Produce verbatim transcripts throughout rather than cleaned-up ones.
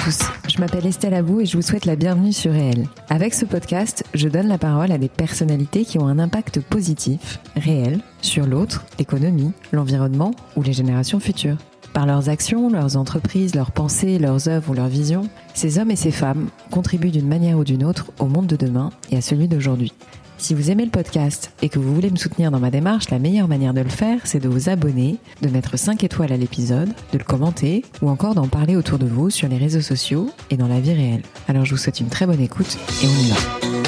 tous, je m'appelle Estelle Abou et je vous souhaite la bienvenue sur Réel. Avec ce podcast, je donne la parole à des personnalités qui ont un impact positif, réel, sur l'autre, l'économie, l'environnement ou les générations futures. Par leurs actions, leurs entreprises, leurs pensées, leurs œuvres ou leurs visions, ces hommes et ces femmes contribuent d'une manière ou d'une autre au monde de demain et à celui d'aujourd'hui. Si vous aimez le podcast et que vous voulez me soutenir dans ma démarche, la meilleure manière de le faire, c'est de vous abonner, de mettre cinq étoiles à l'épisode, de le commenter ou encore d'en parler autour de vous sur les réseaux sociaux et dans la vie réelle. Alors je vous souhaite une très bonne écoute et on y va.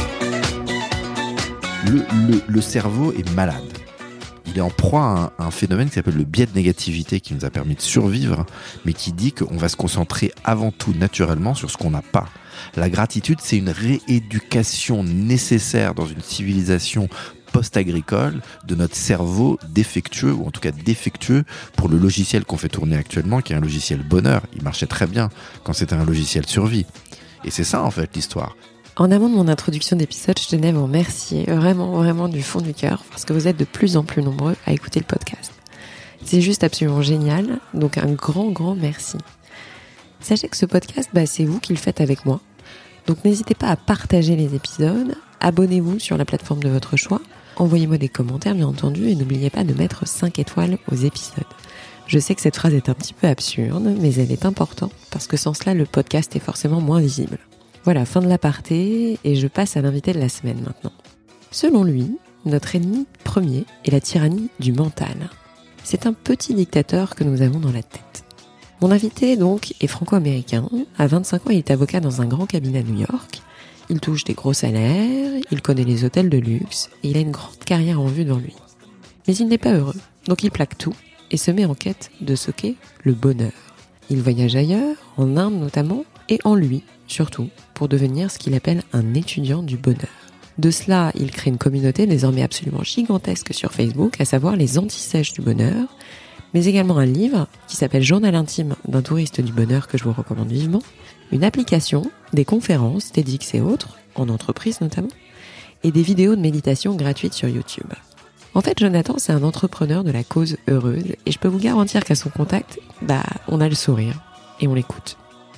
Le, le, le cerveau est malade. Il est en proie à un, un phénomène qui s'appelle le biais de négativité qui nous a permis de survivre, mais qui dit qu'on va se concentrer avant tout naturellement sur ce qu'on n'a pas. La gratitude, c'est une rééducation nécessaire dans une civilisation post-agricole de notre cerveau défectueux, ou en tout cas défectueux pour le logiciel qu'on fait tourner actuellement, qui est un logiciel bonheur. Il marchait très bien quand c'était un logiciel survie. Et c'est ça en fait l'histoire. En amont de mon introduction d'épisode, je tenais à vous remercier vraiment, vraiment du fond du cœur parce que vous êtes de plus en plus nombreux à écouter le podcast. C'est juste absolument génial, donc un grand, grand merci. Sachez que ce podcast, bah, c'est vous qui le faites avec moi. Donc n'hésitez pas à partager les épisodes, abonnez-vous sur la plateforme de votre choix, envoyez-moi des commentaires bien entendu et n'oubliez pas de mettre cinq étoiles aux épisodes. Je sais que cette phrase est un petit peu absurde, mais elle est importante parce que sans cela, le podcast est forcément moins visible. Voilà, fin de l'aparté, et je passe à l'invité de la semaine maintenant. Selon lui, notre ennemi premier est la tyrannie du mental. C'est un petit dictateur que nous avons dans la tête. Mon invité, donc, est franco-américain. À vingt-cinq ans, il est avocat dans un grand cabinet à New York. Il touche des gros salaires, il connaît les hôtels de luxe, et il a une grande carrière en vue devant lui. Mais il n'est pas heureux, donc il plaque tout, et se met en quête de ce qu'est le bonheur. Il voyage ailleurs, en Inde notamment, et en lui, surtout, pour devenir ce qu'il appelle un étudiant du bonheur. De cela, il crée une communauté désormais absolument gigantesque sur Facebook, à savoir les anti-sèches du bonheur, mais également un livre qui s'appelle Journal intime d'un touriste du bonheur que je vous recommande vivement, une application, des conférences, TEDx et autres, en entreprise notamment, et des vidéos de méditation gratuites sur YouTube. En fait, Jonathan, c'est un entrepreneur de la cause heureuse, et je peux vous garantir qu'à son contact, bah, on a le sourire, et on l'écoute.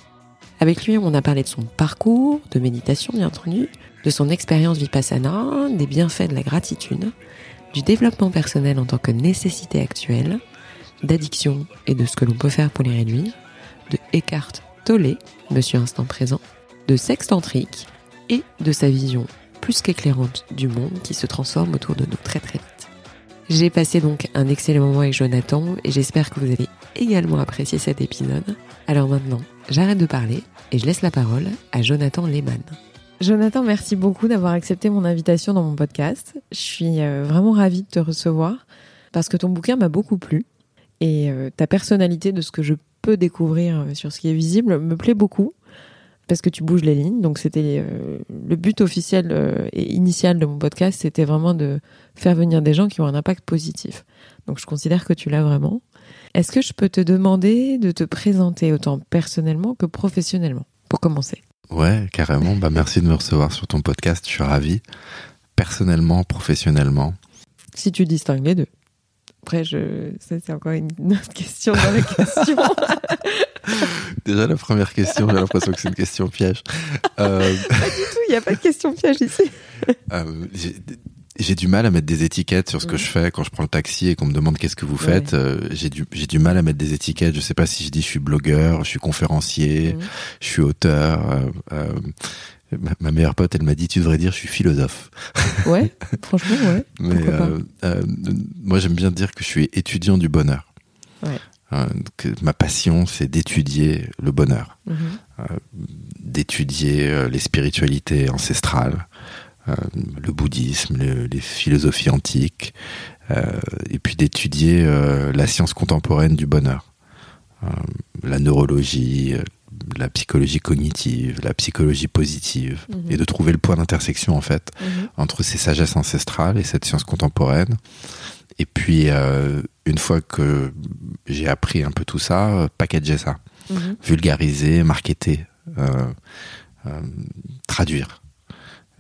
Avec lui, on a parlé de son parcours, de méditation bien entendu, de son expérience Vipassana, des bienfaits de la gratitude, du développement personnel en tant que nécessité actuelle, d'addiction et de ce que l'on peut faire pour les réduire, de Eckhart Tolle, Monsieur Instant Présent, de sexe tantrique et de sa vision plus qu'éclairante du monde qui se transforme autour de nous très très vite. J'ai passé donc un excellent moment avec Jonathan et j'espère que vous allez également apprécier cet épisode. Alors maintenant, j'arrête de parler et je laisse la parole à Jonathan Lehmann. Jonathan, merci beaucoup d'avoir accepté mon invitation dans mon podcast. Je suis vraiment ravie de te recevoir parce que ton bouquin m'a beaucoup plu et ta personnalité, de ce que je peux découvrir sur ce qui est visible, me plaît beaucoup parce que tu bouges les lignes. Donc c'était euh, le but officiel euh, et initial de mon podcast, c'était vraiment de faire venir des gens qui ont un impact positif. Donc je considère que tu l'as vraiment. Est-ce que je peux te demander de te présenter autant personnellement que professionnellement, pour commencer ? Ouais, carrément. Bah, merci de me recevoir sur ton podcast. Je suis ravi. Personnellement, professionnellement. Si tu distingues les deux. Après, je... ça, c'est encore une autre question dans la question. Déjà, la première question, j'ai l'impression que c'est une question piège. Euh... Pas du tout, il n'y a pas de question piège ici. euh, j'ai... J'ai du mal à mettre des étiquettes sur ce que mmh. je fais quand je prends le taxi et qu'on me demande qu'est-ce que vous faites. Ouais. Euh, j'ai du j'ai du mal à mettre des étiquettes. Je sais pas si je dis je suis blogueur, je suis conférencier, mmh. je suis auteur. Euh, euh, ma, ma meilleure pote, elle m'a dit tu devrais dire je suis philosophe. Ouais, franchement ouais. Mais euh, euh, moi j'aime bien dire que je suis étudiant du bonheur. Ouais. Euh, que ma passion c'est d'étudier le bonheur, mmh. euh, d'étudier euh, les spiritualités ancestrales. Euh, le bouddhisme, le, les philosophies antiques, euh, et puis d'étudier euh, la science contemporaine du bonheur, euh, la neurologie, euh, la psychologie cognitive, la psychologie positive, mmh. et de trouver le point d'intersection en fait mmh. entre ces sagesses ancestrales et cette science contemporaine. Et puis euh, une fois que j'ai appris un peu tout ça, euh, packager ça, mmh. vulgariser, marketer, euh, euh, traduire.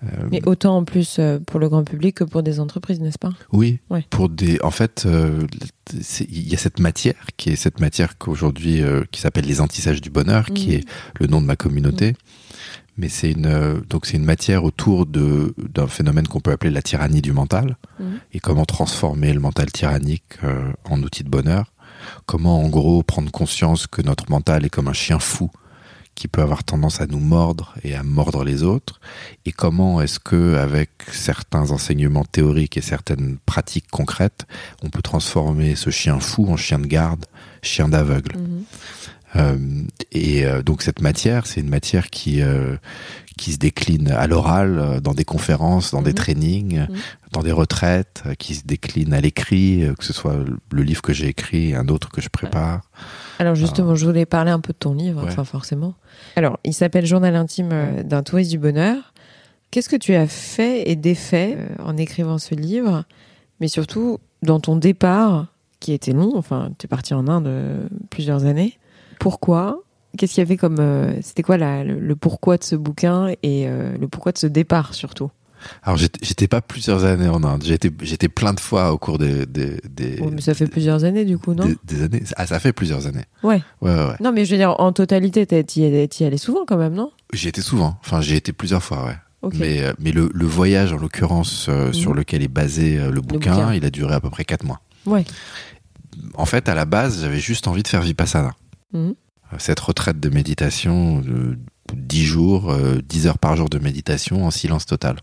Euh, Mais autant en plus euh, pour le grand public que pour des entreprises, n'est-ce pas ? Oui, ouais. pour des. En fait, euh, il y a cette matière qui est cette matière qu'aujourd'hui euh, qui s'appelle les antissages du bonheur, mmh. qui est le nom de ma communauté. Mmh. Mais c'est une euh, donc c'est une matière autour de d'un phénomène qu'on peut appeler la tyrannie du mental mmh. et comment transformer le mental tyrannique euh, en outil de bonheur. Comment en gros prendre conscience que notre mental est comme un chien fou qui peut avoir tendance à nous mordre et à mordre les autres, et comment est-ce que, avec certains enseignements théoriques et certaines pratiques concrètes, on peut transformer ce chien fou en chien de garde, chien d'aveugle. Mmh. Euh, et euh, donc cette matière, c'est une matière qui euh, qui se décline à l'oral, dans des conférences, dans mmh. des trainings, mmh. dans des retraites, qui se décline à l'écrit, que ce soit le livre que j'ai écrit et un autre que je prépare. Alors justement, euh, je voulais parler un peu de ton livre, ouais. enfin forcément. Alors, il s'appelle Journal intime euh, d'un touriste du bonheur. Qu'est-ce que tu as fait et défait euh, en écrivant ce livre, mais surtout dans ton départ, qui était long, enfin, tu es parti en Inde euh, plusieurs années. Pourquoi ? Qu'est-ce qu'il y avait comme... Euh, c'était quoi la, le, le pourquoi de ce bouquin et euh, le pourquoi de ce départ, surtout ? Alors, j'étais, j'étais pas plusieurs années en Inde. J'étais, j'étais plein de fois au cours des... des, des oh, mais ça fait des, plusieurs années, du coup, non ? des, des années. Ah, ça fait plusieurs années. Ouais. Ouais, ouais, ouais. Non, mais je veux dire, en totalité, t'y y, y allais souvent, quand même, non ? J'y étais souvent. Enfin, j'y été plusieurs fois, ouais. Okay. Mais, mais le, le voyage, en l'occurrence, euh, mmh. sur lequel est basé euh, le, bouquin, le bouquin, il a duré à peu près quatre mois. Ouais. En fait, à la base, j'avais juste envie de faire Vipassana. Mmh. Cette retraite de méditation, de dix jours, euh, dix heures par jour de méditation en silence total.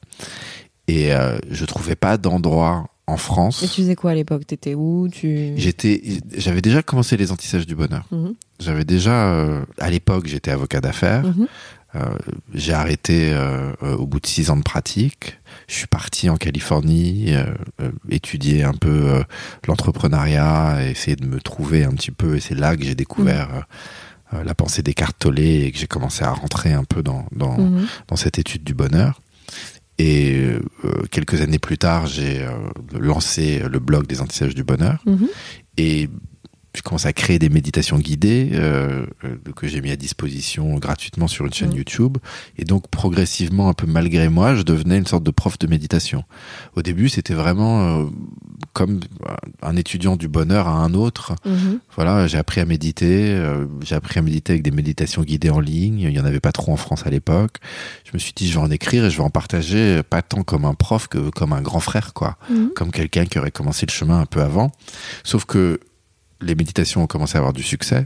Et euh, je trouvais pas d'endroit en France. Et tu faisais quoi à l'époque ? T'étais où ? Tu... J'étais, j'avais déjà commencé les antissages du bonheur. Mmh. J'avais déjà, euh, à l'époque, j'étais avocat d'affaires. Mmh. Euh, j'ai arrêté euh, euh, au bout de six ans de pratique. Je suis parti en Californie, euh, euh, étudier un peu euh, l'entrepreneuriat, essayer de me trouver un petit peu. Et c'est là que j'ai découvert mmh. euh, la pensée d'Eckhart Tolle et que j'ai commencé à rentrer un peu dans dans, mmh. dans cette étude du bonheur. Et euh, quelques années plus tard, j'ai euh, lancé le blog des antissages du bonheur. Mmh. Et je commence à créer des méditations guidées euh, euh, que j'ai mis à disposition gratuitement sur une chaîne mmh. YouTube. Et donc, progressivement, un peu malgré moi, je devenais une sorte de prof de méditation. Au début, c'était vraiment euh, comme un étudiant du bonheur à un autre. Mmh. Voilà, j'ai appris à méditer. Euh, j'ai appris à méditer avec des méditations guidées en ligne. Il n'y en avait pas trop en France à l'époque. Je me suis dit, je vais en écrire et je vais en partager, pas tant comme un prof que comme un grand frère, quoi. Mmh. Comme quelqu'un qui aurait commencé le chemin un peu avant. Sauf que les méditations ont commencé à avoir du succès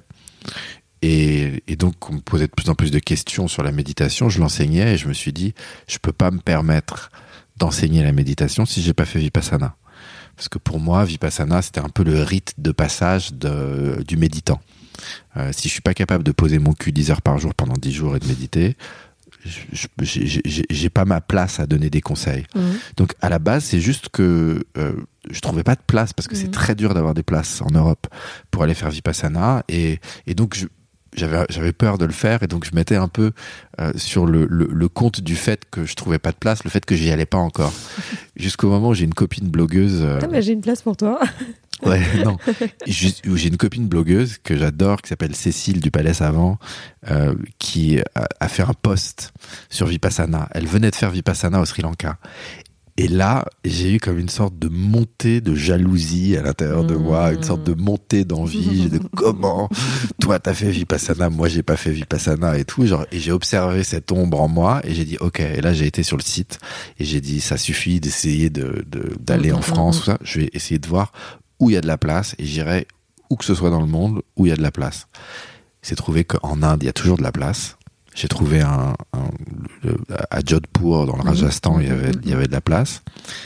et, et donc on me posait de plus en plus de questions sur la méditation. Je l'enseignais et je me suis dit, je peux pas me permettre d'enseigner la méditation si j'ai pas fait Vipassana. Parce que pour moi, Vipassana, c'était un peu le rite de passage de, du méditant. Euh, si je suis pas capable de poser mon cul dix heures par jour pendant dix jours et de méditer, je, j'ai, j'ai, j'ai pas ma place à donner des conseils. Mmh. Donc à la base, c'est juste que euh, je trouvais pas de place parce que mmh. c'est très dur d'avoir des places en Europe pour aller faire Vipassana et, et donc je, j'avais, j'avais peur de le faire et donc je mettais un peu euh, sur le, le, le compte du fait que je trouvais pas de place, le fait que j'y allais pas encore. Jusqu'au moment où j'ai une copine blogueuse. Euh... Ah, mais j'ai une place pour toi. Ouais, non. J'ai une copine blogueuse que j'adore, qui s'appelle Cécile du Palais Savant, euh, qui a, a fait un post sur Vipassana. Elle venait de faire Vipassana au Sri Lanka. Et là, j'ai eu comme une sorte de montée de jalousie à l'intérieur de moi, une sorte de montée d'envie de comment toi t'as fait Vipassana, moi j'ai pas fait Vipassana et tout. Genre, et j'ai observé cette ombre en moi et j'ai dit ok. Et là j'ai été sur le site et j'ai dit ça suffit d'essayer de, de d'aller en France tout ça. Je vais essayer de voir où il y a de la place et j'irai où que ce soit dans le monde où il y a de la place. C'est trouvé qu'en Inde il y a toujours de la place. J'ai trouvé un, un le, à Jodhpur dans le Rajasthan, mmh. il y avait il y avait de la place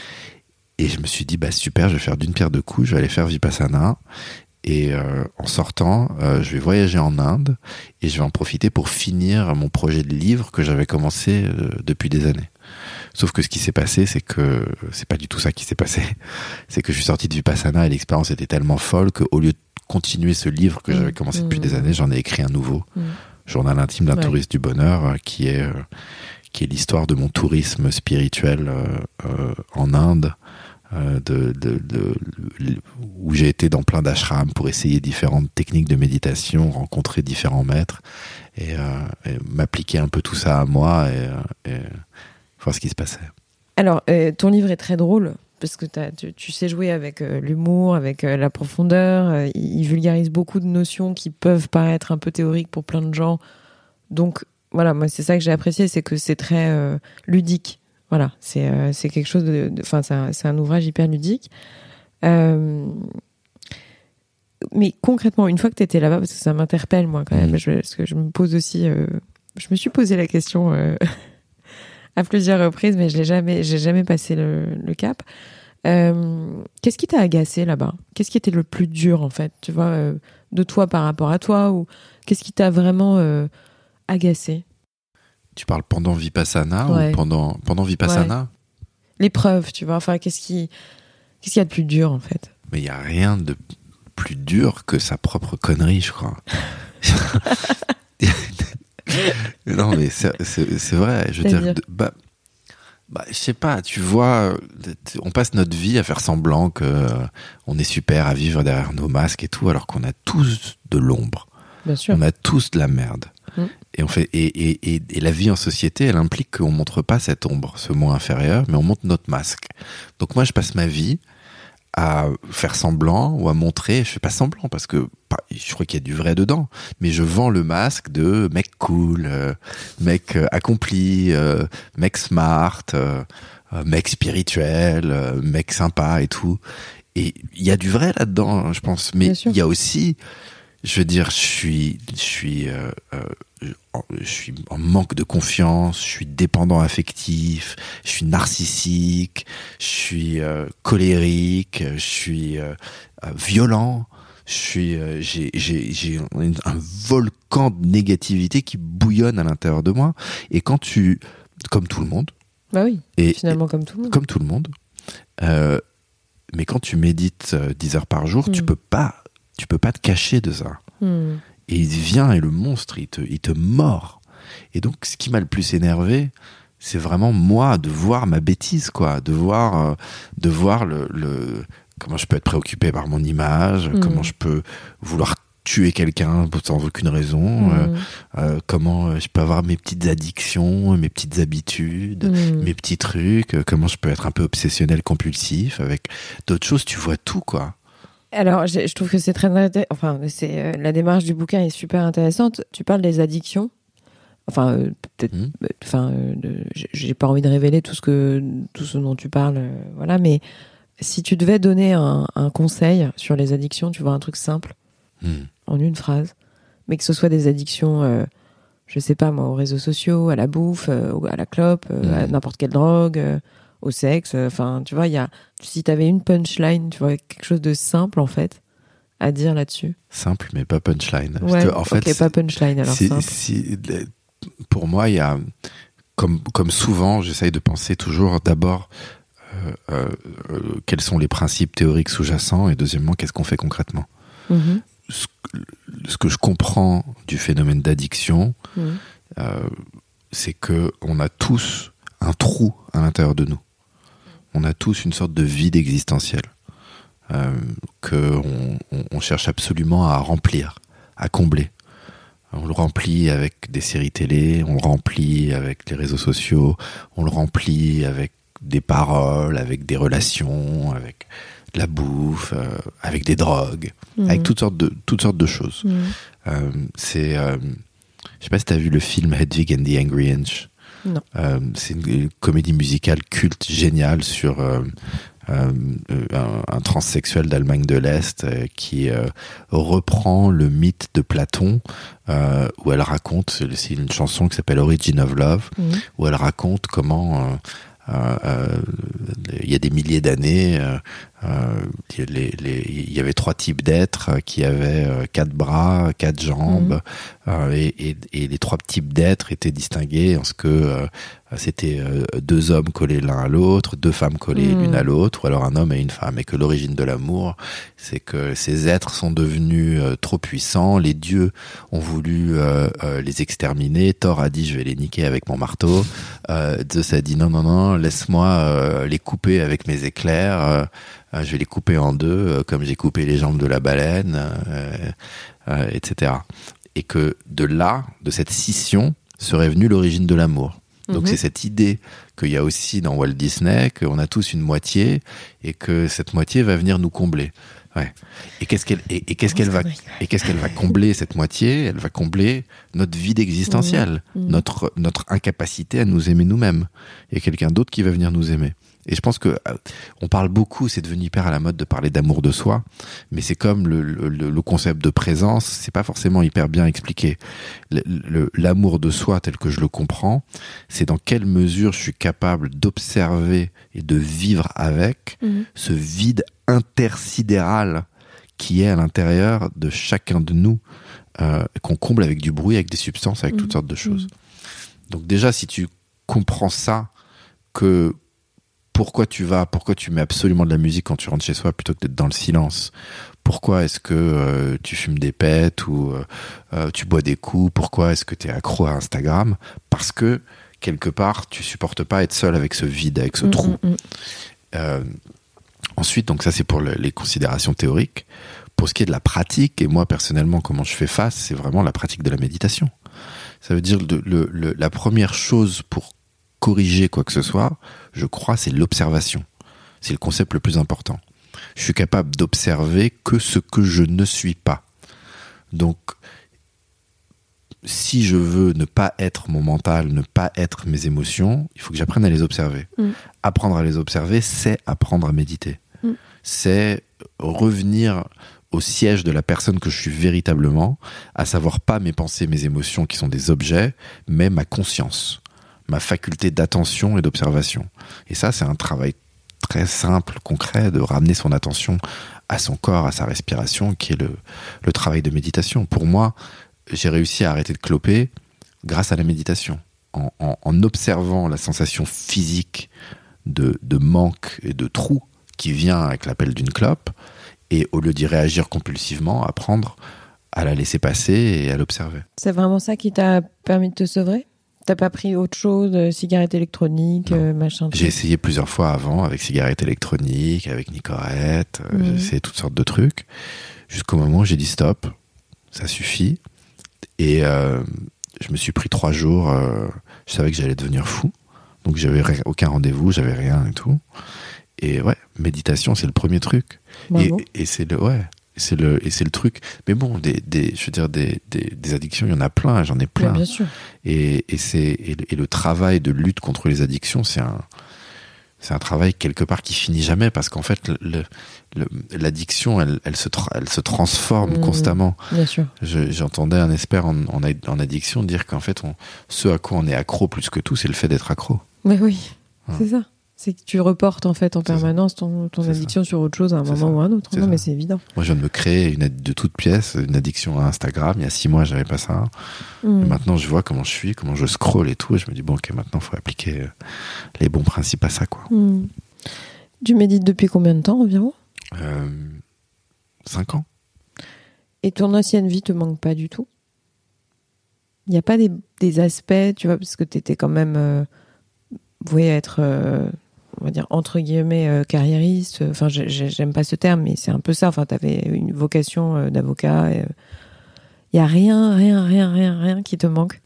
et je me suis dit bah super, je vais faire d'une pierre deux coups, je vais aller faire Vipassana et euh, en sortant, euh, je vais voyager en Inde et je vais en profiter pour finir mon projet de livre que j'avais commencé euh, depuis des années. Sauf que ce qui s'est passé, c'est que c'est pas du tout ça qui s'est passé. C'est que je suis sorti de Vipassana et l'expérience était tellement folle qu'au lieu de continuer ce livre que j'avais commencé depuis mmh. des années, j'en ai écrit un nouveau. Mmh. Journal intime d'un ouais. touriste du bonheur, euh, qui est euh, qui est l'histoire de mon tourisme spirituel euh, euh, en Inde, euh, de, de, de, de, où j'ai été dans plein d'ashrams pour essayer différentes techniques de méditation, rencontrer différents maîtres et, euh, et m'appliquer un peu tout ça à moi et, et, voir ce qui se passait. Alors, euh, ton livre est très drôle, parce que t'as, tu, tu sais jouer avec euh, l'humour, avec euh, la profondeur. Euh, il vulgarise beaucoup de notions qui peuvent paraître un peu théoriques pour plein de gens. Donc, voilà, moi, c'est ça que j'ai apprécié, c'est que c'est très euh, ludique. Voilà, c'est, euh, c'est quelque chose de... Enfin, c'est, un, c'est un ouvrage hyper ludique. Euh, mais concrètement, une fois que tu étais là-bas, parce que ça m'interpelle, moi, quand même, je, parce que je me pose aussi... Euh, je me suis posé la question euh, à plusieurs reprises, mais je l'ai jamais, j'ai jamais passé le, le cap. Euh, qu'est-ce qui t'a agacé là-bas ? Qu'est-ce qui était le plus dur, en fait, tu vois, euh, de toi par rapport à toi, ou qu'est-ce qui t'a vraiment euh, agacé ? Tu parles pendant Vipassana ouais. ou pendant, pendant Vipassana ? Ouais. L'épreuve, tu vois, enfin, qu'est-ce qui, qu'est-ce qu'il y a de plus dur, en fait ? Mais il n'y a rien de plus dur que sa propre connerie, je crois. Non, mais c'est, c'est, c'est vrai. Je veux dire, bah, bah, je sais pas, tu vois, on passe notre vie à faire semblant que euh, on est super à vivre derrière nos masques et tout, alors qu'on a tous de l'ombre. Bien sûr. On a tous de la merde. Mmh. Et, on fait, et, et, et, et la vie en société, elle implique qu'on montre pas cette ombre, ce moi inférieur, mais on montre notre masque. Donc moi, je passe ma vie à faire semblant ou à montrer, je fais pas semblant parce que je crois qu'il y a du vrai dedans, mais je vends le masque de mec cool, euh, mec euh, accompli, euh, mec smart, euh, mec spirituel, euh, mec sympa et tout. Et il y a du vrai là-dedans, je pense, mais il y a aussi, je veux dire, je suis, je suis, euh, euh, je suis en manque de confiance, je suis dépendant affectif, je suis narcissique, je suis euh, colérique, je suis euh, euh, violent, je suis, euh, j'ai, j'ai, j'ai un volcan de négativité qui bouillonne à l'intérieur de moi. Et quand tu, comme tout le monde, bah oui, et, finalement comme tout le monde, comme tout le monde, euh, mais quand tu médites dix heures par jour, mmh. tu peux pas, tu peux pas te cacher de ça. Mmh. Et il vient et le monstre, il te, il te mord. Et donc, ce qui m'a le plus énervé, c'est vraiment moi, de voir ma bêtise, quoi. De voir, euh, de voir le, le, comment je peux être préoccupé par mon image, mmh. comment je peux vouloir tuer quelqu'un sans aucune raison, mmh. euh, euh, comment je peux avoir mes petites addictions, mes petites habitudes, mmh. mes petits trucs, euh, comment je peux être un peu obsessionnel, compulsif, avec d'autres choses, tu vois tout, quoi. Alors, je, je trouve que c'est très... Enfin, c'est, euh, la démarche du bouquin est super intéressante. Tu parles des addictions. Enfin, euh, peut-être... Mmh. Enfin, euh, j'ai pas envie de révéler tout ce, que, tout ce dont tu parles, euh, voilà, mais si tu devais donner un, un conseil sur les addictions, tu vois, un truc simple, mmh. en une phrase, mais que ce soit des addictions, euh, je sais pas moi, aux réseaux sociaux, à la bouffe, euh, à la clope, euh, mmh. à n'importe quelle drogue... Euh, au sexe, enfin, tu vois, il y a, si t'avais une punchline, tu vois, quelque chose de simple, en fait, à dire là-dessus. Simple, mais pas punchline. Ouais, en fait, ok, pas punchline, alors c'est, simple. C'est, pour moi, il y a, comme, comme souvent, j'essaye de penser toujours, d'abord, euh, euh, euh, quels sont les principes théoriques sous-jacents, et deuxièmement, qu'est-ce qu'on fait concrètement. Mm-hmm. Ce, ce que je comprends du phénomène d'addiction, mm-hmm. euh, c'est que on a tous un trou à l'intérieur de nous. On a tous une sorte de vide existentiel euh, qu'on on, on cherche absolument à remplir, à combler. On le remplit avec des séries télé, on le remplit avec les réseaux sociaux, on le remplit avec des paroles, avec des relations, avec de la bouffe, euh, avec des drogues, mmh. avec toutes sortes de, toutes sortes de choses. Mmh. Euh, c'est, euh, je sais pas si tu as vu le film Hedwig and the Angry Inch. Non. Euh, c'est une comédie musicale culte géniale sur euh, euh, un, un transsexuel d'Allemagne de l'Est euh, qui euh, reprend le mythe de Platon euh, où elle raconte, c'est, c'est une chanson qui s'appelle Origin of Love, mmh. où elle raconte comment euh, euh, euh, il y a des milliers d'années euh, euh, les, les, il y avait trois types d'êtres qui avaient euh, quatre bras, quatre jambes, mmh. euh, et, et, et les trois types d'êtres étaient distingués en ce que euh, c'était euh, deux hommes collés l'un à l'autre, deux femmes collées mmh. l'une à l'autre, ou alors un homme et une femme, et que l'origine de l'amour, c'est que ces êtres sont devenus euh, trop puissants, les dieux ont voulu euh, euh, les exterminer, Thor a dit je vais les niquer avec mon marteau, euh, Zeus a dit non non non, laisse-moi euh, les couper avec mes éclairs, euh, Euh, je vais les couper en deux, euh, comme j'ai coupé les jambes de la baleine, euh, euh, et cetera. Et que de là, de cette scission, serait venue l'origine de l'amour. Donc, mmh. c'est cette idée qu'il y a aussi dans Walt Disney, qu'on a tous une moitié et que cette moitié va venir nous combler. Ouais. Et qu'est-ce qu'elle, et, et qu'est-ce qu'elle va, et qu'est-ce qu'elle va combler, cette moitié? Elle va combler notre vide existentiel, mmh. notre, notre incapacité à nous aimer nous-mêmes. Il y a quelqu'un d'autre qui va venir nous aimer. Et je pense que on parle beaucoup, c'est devenu hyper à la mode de parler d'amour de soi, mais c'est comme le, le, le concept de présence, c'est pas forcément hyper bien expliqué. Le, le, l'amour de soi tel que je le comprends, c'est dans quelle mesure je suis capable d'observer et de vivre avec mmh. ce vide intersidéral qui est à l'intérieur de chacun de nous, euh, qu'on comble avec du bruit, avec des substances, avec mmh. toutes sortes de choses. Mmh. Donc déjà, si tu comprends ça, que pourquoi tu vas, pourquoi tu mets absolument de la musique quand tu rentres chez soi plutôt que d'être dans le silence? Pourquoi est-ce que euh, tu fumes des pets ou euh, tu bois des coups? Pourquoi est-ce que tu es accro à Instagram? Parce que, quelque part, tu supportes pas être seul avec ce vide, avec ce mmh, trou. Mmh. Euh, ensuite, donc ça c'est pour le, les considérations théoriques. Pour ce qui est de la pratique, et moi personnellement, comment je fais face, c'est vraiment la pratique de la méditation. Ça veut dire le, le, le, la première chose pour corriger quoi que ce soit, je crois, c'est l'observation. C'est le concept le plus important. Je suis capable d'observer que ce que je ne suis pas. Donc, si je veux ne pas être mon mental, ne pas être mes émotions, il faut que j'apprenne à les observer. Mm. Apprendre à les observer, c'est apprendre à méditer. Mm. C'est revenir au siège de la personne que je suis véritablement, à savoir pas mes pensées, mes émotions qui sont des objets, mais ma conscience, ma faculté d'attention et d'observation. Et ça, c'est un travail très simple, concret, de ramener son attention à son corps, à sa respiration, qui est le, le travail de méditation. Pour moi, j'ai réussi à arrêter de cloper grâce à la méditation, en, en, en observant la sensation physique de, de manque et de trou qui vient avec l'appel d'une clope, et au lieu d'y réagir compulsivement, apprendre à la laisser passer et à l'observer. C'est vraiment ça qui t'a permis de te sevrer ? T'as pas pris autre chose, euh, cigarette électronique, euh, machin? J'ai essayé plusieurs fois avant, avec cigarette électronique, avec Nicorette, euh, mmh. j'ai essayé toutes sortes de trucs, jusqu'au moment où j'ai dit stop, ça suffit. Et euh, je me suis pris trois jours, euh, je savais que j'allais devenir fou, donc j'avais rien, aucun rendez-vous, j'avais rien et tout. Et ouais, méditation, c'est le premier truc. Et, et c'est le, ouais. C'est le, et c'est le truc. Mais bon, des, des, je veux dire, des, des, des addictions, il y en a plein, j'en ai plein. Bien, bien sûr. Et, et, c'est, et, le, et le travail de lutte contre les addictions, c'est un, c'est un travail quelque part qui finit jamais, parce qu'en fait, le, le, l'addiction, elle, elle, se, tra- elle se transforme mmh, constamment. Bien sûr. Je, j'entendais un expert en, en, en addiction dire qu'en fait, on, ce à quoi on est accro plus que tout, c'est le fait d'être accro. Mais oui, hein. C'est ça. C'est que tu reportes en fait en c'est permanence ton, ton addiction ça. Sur autre chose à un c'est moment ça. Ou à un autre. C'est non, ça. Mais c'est évident. Moi, je viens de me créer une, de toute pièce une addiction à Instagram. Il y a six mois, j'avais pas ça. Mmh. Et maintenant, je vois comment je suis, comment je scrolle et tout. Et je me dis, bon, ok, maintenant, il faut appliquer les bons principes à ça, quoi. Mmh. Tu médites depuis combien de temps environ ? euh, Cinq ans. Et ton ancienne vie te manque pas du tout ? Il n'y a pas des, des aspects, tu vois, parce que tu étais quand même euh, voué à être. Euh, on va dire entre guillemets euh, carriériste, enfin j'ai, j'aime pas ce terme, mais c'est un peu ça, enfin t'avais une vocation euh, d'avocat, il euh, y a rien, rien, rien, rien, rien qui te manque?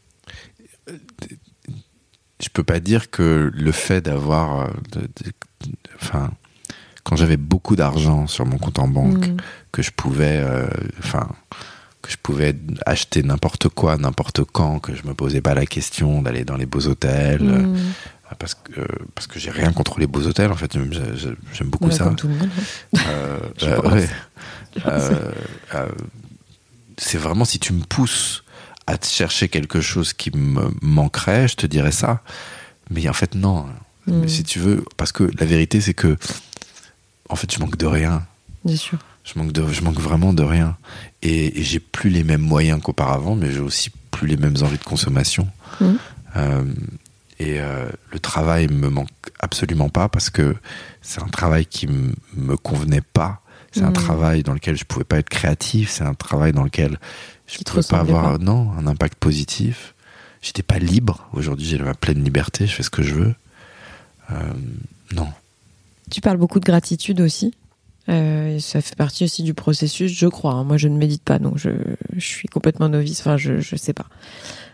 Je peux pas dire que le fait d'avoir, de, de, de, enfin, quand j'avais beaucoup d'argent sur mon compte en banque, mmh. que je pouvais, enfin, euh, que je pouvais acheter n'importe quoi, n'importe quand, que je me posais pas la question d'aller dans les beaux hôtels. Mmh. Parce que, euh, parce que j'ai rien contre les beaux hôtels, en fait, j'aime, j'aime beaucoup ouais, ça. Comme tout le monde. Euh, euh, ouais. euh, euh, c'est vraiment si tu me pousses à te chercher quelque chose qui me manquerait, je te dirais ça. Mais en fait, non. Mm. Mais si tu veux, parce que la vérité, c'est que, en fait, je manque de rien. Bien sûr. Je manque, de, je manque vraiment de rien. Et, et j'ai plus les mêmes moyens qu'auparavant, mais j'ai aussi plus les mêmes envies de consommation. Mm. Euh, Et euh, le travail me manque absolument pas, parce que c'est un travail qui m- me convenait pas. C'est mmh. un travail dans lequel je pouvais pas être créatif. C'est un travail dans lequel je qui pouvais pas avoir pas. Non, un impact positif. J'étais pas libre. Aujourd'hui, j'ai ma pleine liberté. Je fais ce que je veux. Euh, non. Tu parles beaucoup de gratitude aussi. Euh, ça fait partie aussi du processus, je crois. Hein. Moi, je ne médite pas, donc je, je suis complètement novice. Enfin, je je sais pas.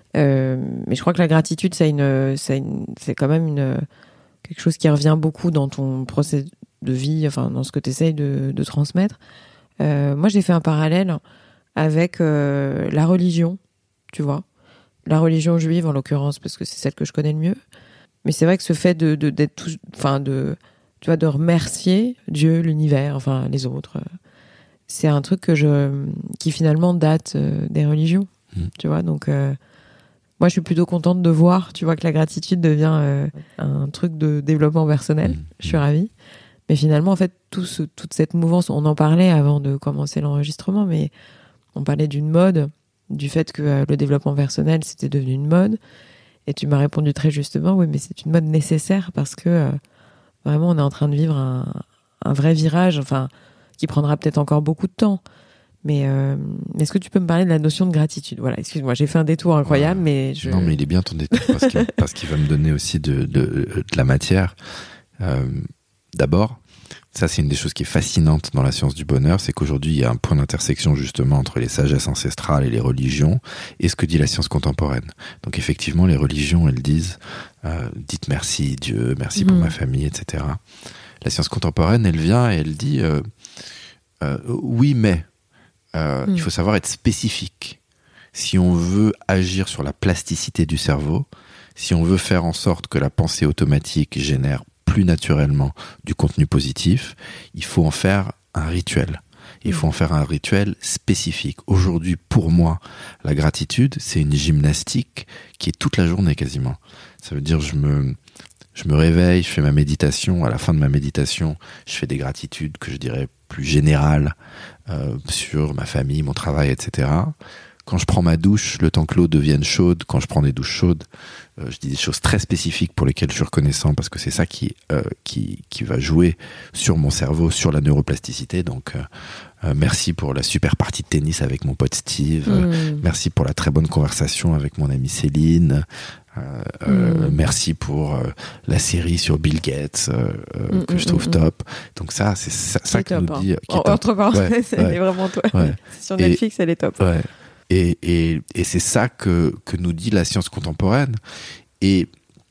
Euh, mais je crois que la gratitude, c'est une, c'est une, c'est quand même une, quelque chose qui revient beaucoup dans ton procès de vie, enfin dans ce que tu essayes de, de transmettre. Euh, moi, j'ai fait un parallèle avec euh, la religion, tu vois, la religion juive en l'occurrence, parce que c'est celle que je connais le mieux. Mais c'est vrai que ce fait de, de d'être, tout, enfin de, tu vois, de remercier Dieu, l'univers, enfin les autres, euh, c'est un truc que je, qui finalement date euh, des religions, mmh. tu vois. Donc euh, moi, je suis plutôt contente de voir, tu vois, que la gratitude devient euh, un truc de développement personnel. Mmh. Je suis ravie. Mais finalement, en fait, tout ce, toute cette mouvance, on en parlait avant de commencer l'enregistrement, mais on parlait d'une mode, du fait que euh, le développement personnel, c'était devenu une mode. Et tu m'as répondu très justement, oui, mais c'est une mode nécessaire parce que euh, vraiment, on est en train de vivre un, un vrai virage, enfin, qui prendra peut-être encore beaucoup de temps. Mais euh, est-ce que tu peux me parler de la notion de gratitude ? Voilà, excuse-moi, j'ai fait un détour incroyable, ouais. mais je... Non, mais il est bien ton détour parce qu'il, parce qu'il va me donner aussi de, de, de la matière. Euh, d'abord, ça, c'est une des choses qui est fascinante dans la science du bonheur, c'est qu'aujourd'hui, il y a un point d'intersection justement entre les sagesses ancestrales et les religions et ce que dit la science contemporaine. Donc effectivement, les religions, elles disent euh, « dites merci Dieu, merci mmh. pour ma famille, et cetera » La science contemporaine, elle vient et elle dit euh, euh, « oui, mais euh, mmh. il faut savoir être spécifique. Si on veut agir sur la plasticité du cerveau, si on veut faire en sorte que la pensée automatique génère plus naturellement du contenu positif, il faut en faire un rituel. Il faut en faire un rituel spécifique. Aujourd'hui, pour moi, la gratitude, c'est une gymnastique qui est toute la journée quasiment. Ça veut dire je me, je me réveille, je fais ma méditation. À la fin de ma méditation, je fais des gratitudes que je dirais plus générales euh, sur ma famille, mon travail, et cetera. Quand je prends ma douche, le temps que l'eau devienne chaude, quand je prends des douches chaudes, euh, je dis des choses très spécifiques pour lesquelles je suis reconnaissant parce que c'est ça qui, euh, qui, qui va jouer sur mon cerveau, sur la neuroplasticité. Donc, euh, euh, merci pour la super partie de tennis avec mon pote Steve. Mmh. Euh, merci pour la très bonne conversation avec mon amie Céline. Euh, euh, mmh. Merci pour euh, la série sur Bill Gates euh, euh, mmh, que je trouve mmh, top. Donc ça, c'est ça, ça que nous hein. dit. Qui est top. Entre parenthèses, ouais, elle ouais, est vraiment toi. Ouais. Sur Netflix, et, elle est top. Ouais. Et, et, et c'est ça que, que nous dit la science contemporaine. Et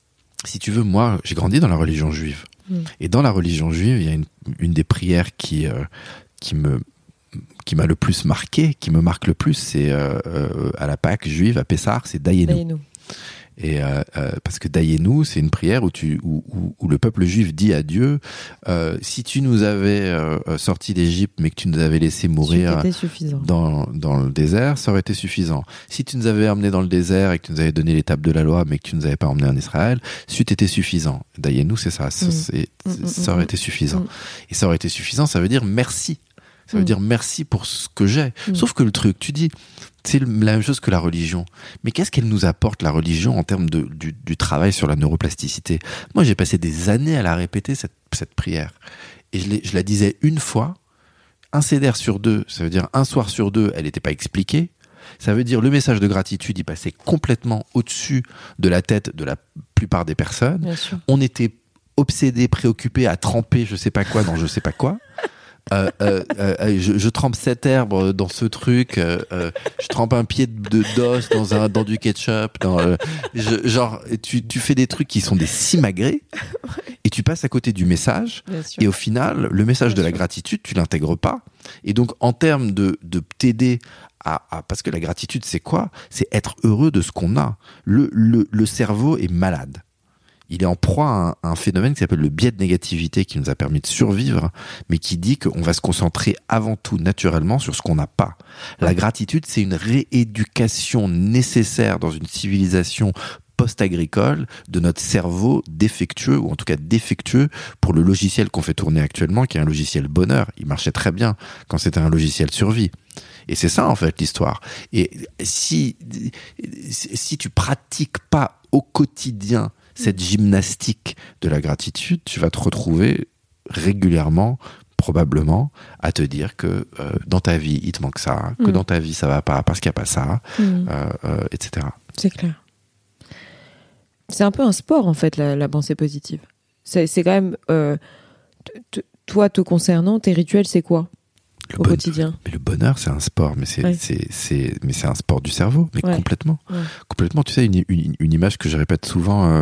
si tu veux, moi, j'ai grandi dans la religion juive. Mmh. Et dans la religion juive, il y a une, une des prières qui, euh, qui, me, qui m'a le plus marqué, qui me marque le plus, c'est euh, euh, à la Pâque juive, à Pessah, c'est Dayenu. Dayenu. Et euh, euh, parce que Dayenu, c'est une prière où, tu, où, où, où le peuple juif dit à Dieu euh, si tu nous avais euh, sortis d'Égypte mais que tu nous avais laissé mourir dans, dans le désert, ça aurait été suffisant. Si tu nous avais emmenés dans le désert et que tu nous avais donné les tables de la loi mais que tu nous avais pas emmenés en Israël, c'eût été suffisant. Dayenu, c'est ça, ça, c'est, c'est, ça aurait été suffisant. Et ça aurait été suffisant, ça veut dire merci. Ça veut mmh. dire merci pour ce que j'ai. Mmh. Sauf que le truc, tu dis, c'est la même chose que la religion. Mais qu'est-ce qu'elle nous apporte, la religion, en termes de, du, du travail sur la neuroplasticité ? Moi, j'ai passé des années à la répéter, cette, cette prière. Et je, je la disais une fois, un seder sur deux, ça veut dire un soir sur deux, elle n'était pas expliquée. Ça veut dire le message de gratitude, il passait complètement au-dessus de la tête de la plupart des personnes. On était obsédés, préoccupés à tremper je sais pas quoi dans je sais pas quoi. Euh, euh, euh, je, je trempe cette herbe dans ce truc, euh, euh, je trempe un pied de d'os dans un dans du ketchup, dans, euh, je, genre tu tu fais des trucs qui sont des simagrées et tu passes à côté du message et au final le message Bien de sûr. La gratitude tu l'intègres pas et donc en termes de de t'aider à, à parce que la gratitude c'est quoi ? C'est être heureux de ce qu'on a. Le le le cerveau est malade. Il est en proie à un, un phénomène qui s'appelle le biais de négativité qui nous a permis de survivre, mais qui dit qu'on va se concentrer avant tout naturellement sur ce qu'on n'a pas. La gratitude, c'est une rééducation nécessaire dans une civilisation post-agricole de notre cerveau défectueux, ou en tout cas défectueux pour le logiciel qu'on fait tourner actuellement, qui est un logiciel bonheur. Il marchait très bien quand c'était un logiciel survie. Et c'est ça, en fait, l'histoire. Et si, si tu pratiques pas au quotidien cette gymnastique de la gratitude, tu vas te retrouver régulièrement, probablement, à te dire que euh, dans ta vie, il te manque ça, que mmh. dans ta vie, ça va pas parce qu'il n'y a pas ça, mmh. euh, euh, et cetera. C'est clair. C'est un peu un sport, en fait, la, la pensée positive. C'est, c'est quand même... Euh, t- t- toi, te concernant, tes rituels, c'est quoi ? le au bon, quotidien. Mais le bonheur, c'est un sport, mais c'est, ouais. c'est, c'est, mais c'est un sport du cerveau, mais ouais. complètement. Ouais. Complètement. Tu sais, une, une, une image que je répète souvent, euh,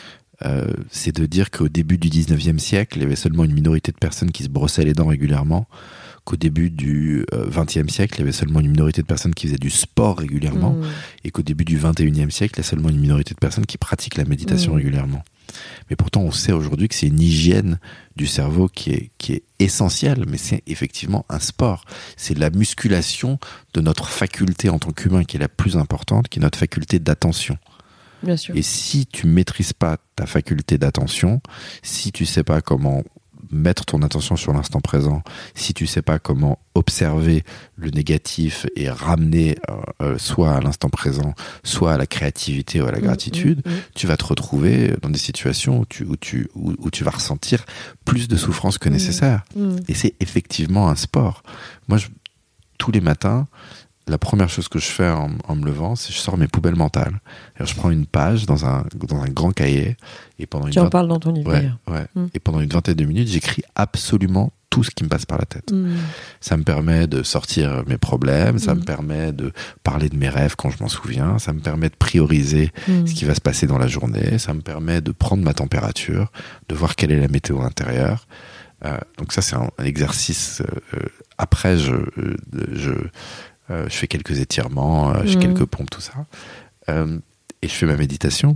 euh, c'est de dire qu'au début du dix-neuvième siècle, il y avait seulement une minorité de personnes qui se brossaient les dents régulièrement, qu'au début du euh, vingtième siècle, il y avait seulement une minorité de personnes qui faisaient du sport régulièrement, mmh. et qu'au début du vingt et unième siècle, il y a seulement une minorité de personnes qui pratiquent la méditation mmh. régulièrement. Mais pourtant, on sait aujourd'hui que c'est une hygiène du cerveau qui est, qui est essentielle, mais c'est effectivement un sport. C'est la musculation de notre faculté en tant qu'humain qui est la plus importante, qui est notre faculté d'attention. Bien sûr. Et si tu maîtrises pas ta faculté d'attention, si tu sais pas comment mettre ton attention sur l'instant présent, si tu sais pas comment observer le négatif et ramener euh, euh, soit à l'instant présent, soit à la créativité ou à la gratitude, mmh, mmh, mmh. tu vas te retrouver dans des situations où tu, où tu, où, où tu vas ressentir plus de souffrance que nécessaire. Mmh, mmh. Et c'est effectivement un sport. Moi, je, tous les matins, la première chose que je fais en, en me levant, c'est que je sors mes poubelles mentales. Alors, je prends une page dans un, dans un grand cahier. Et pendant une tu en vingt... parles dans ton livre, ouais, d'ailleurs. Ouais. Mm. Et pendant une vingtaine de minutes, j'écris absolument tout ce qui me passe par la tête. Mm. Ça me permet de sortir mes problèmes, ça mm. me permet de parler de mes rêves quand je m'en souviens, ça me permet de prioriser mm. ce qui va se passer dans la journée, ça me permet de prendre ma température, de voir quelle est la météo intérieure. Euh, donc ça, c'est un, un exercice. Euh, après, je... je Euh, je fais quelques étirements, euh, je fais mmh. quelques pompes, tout ça. Euh, et je fais ma méditation.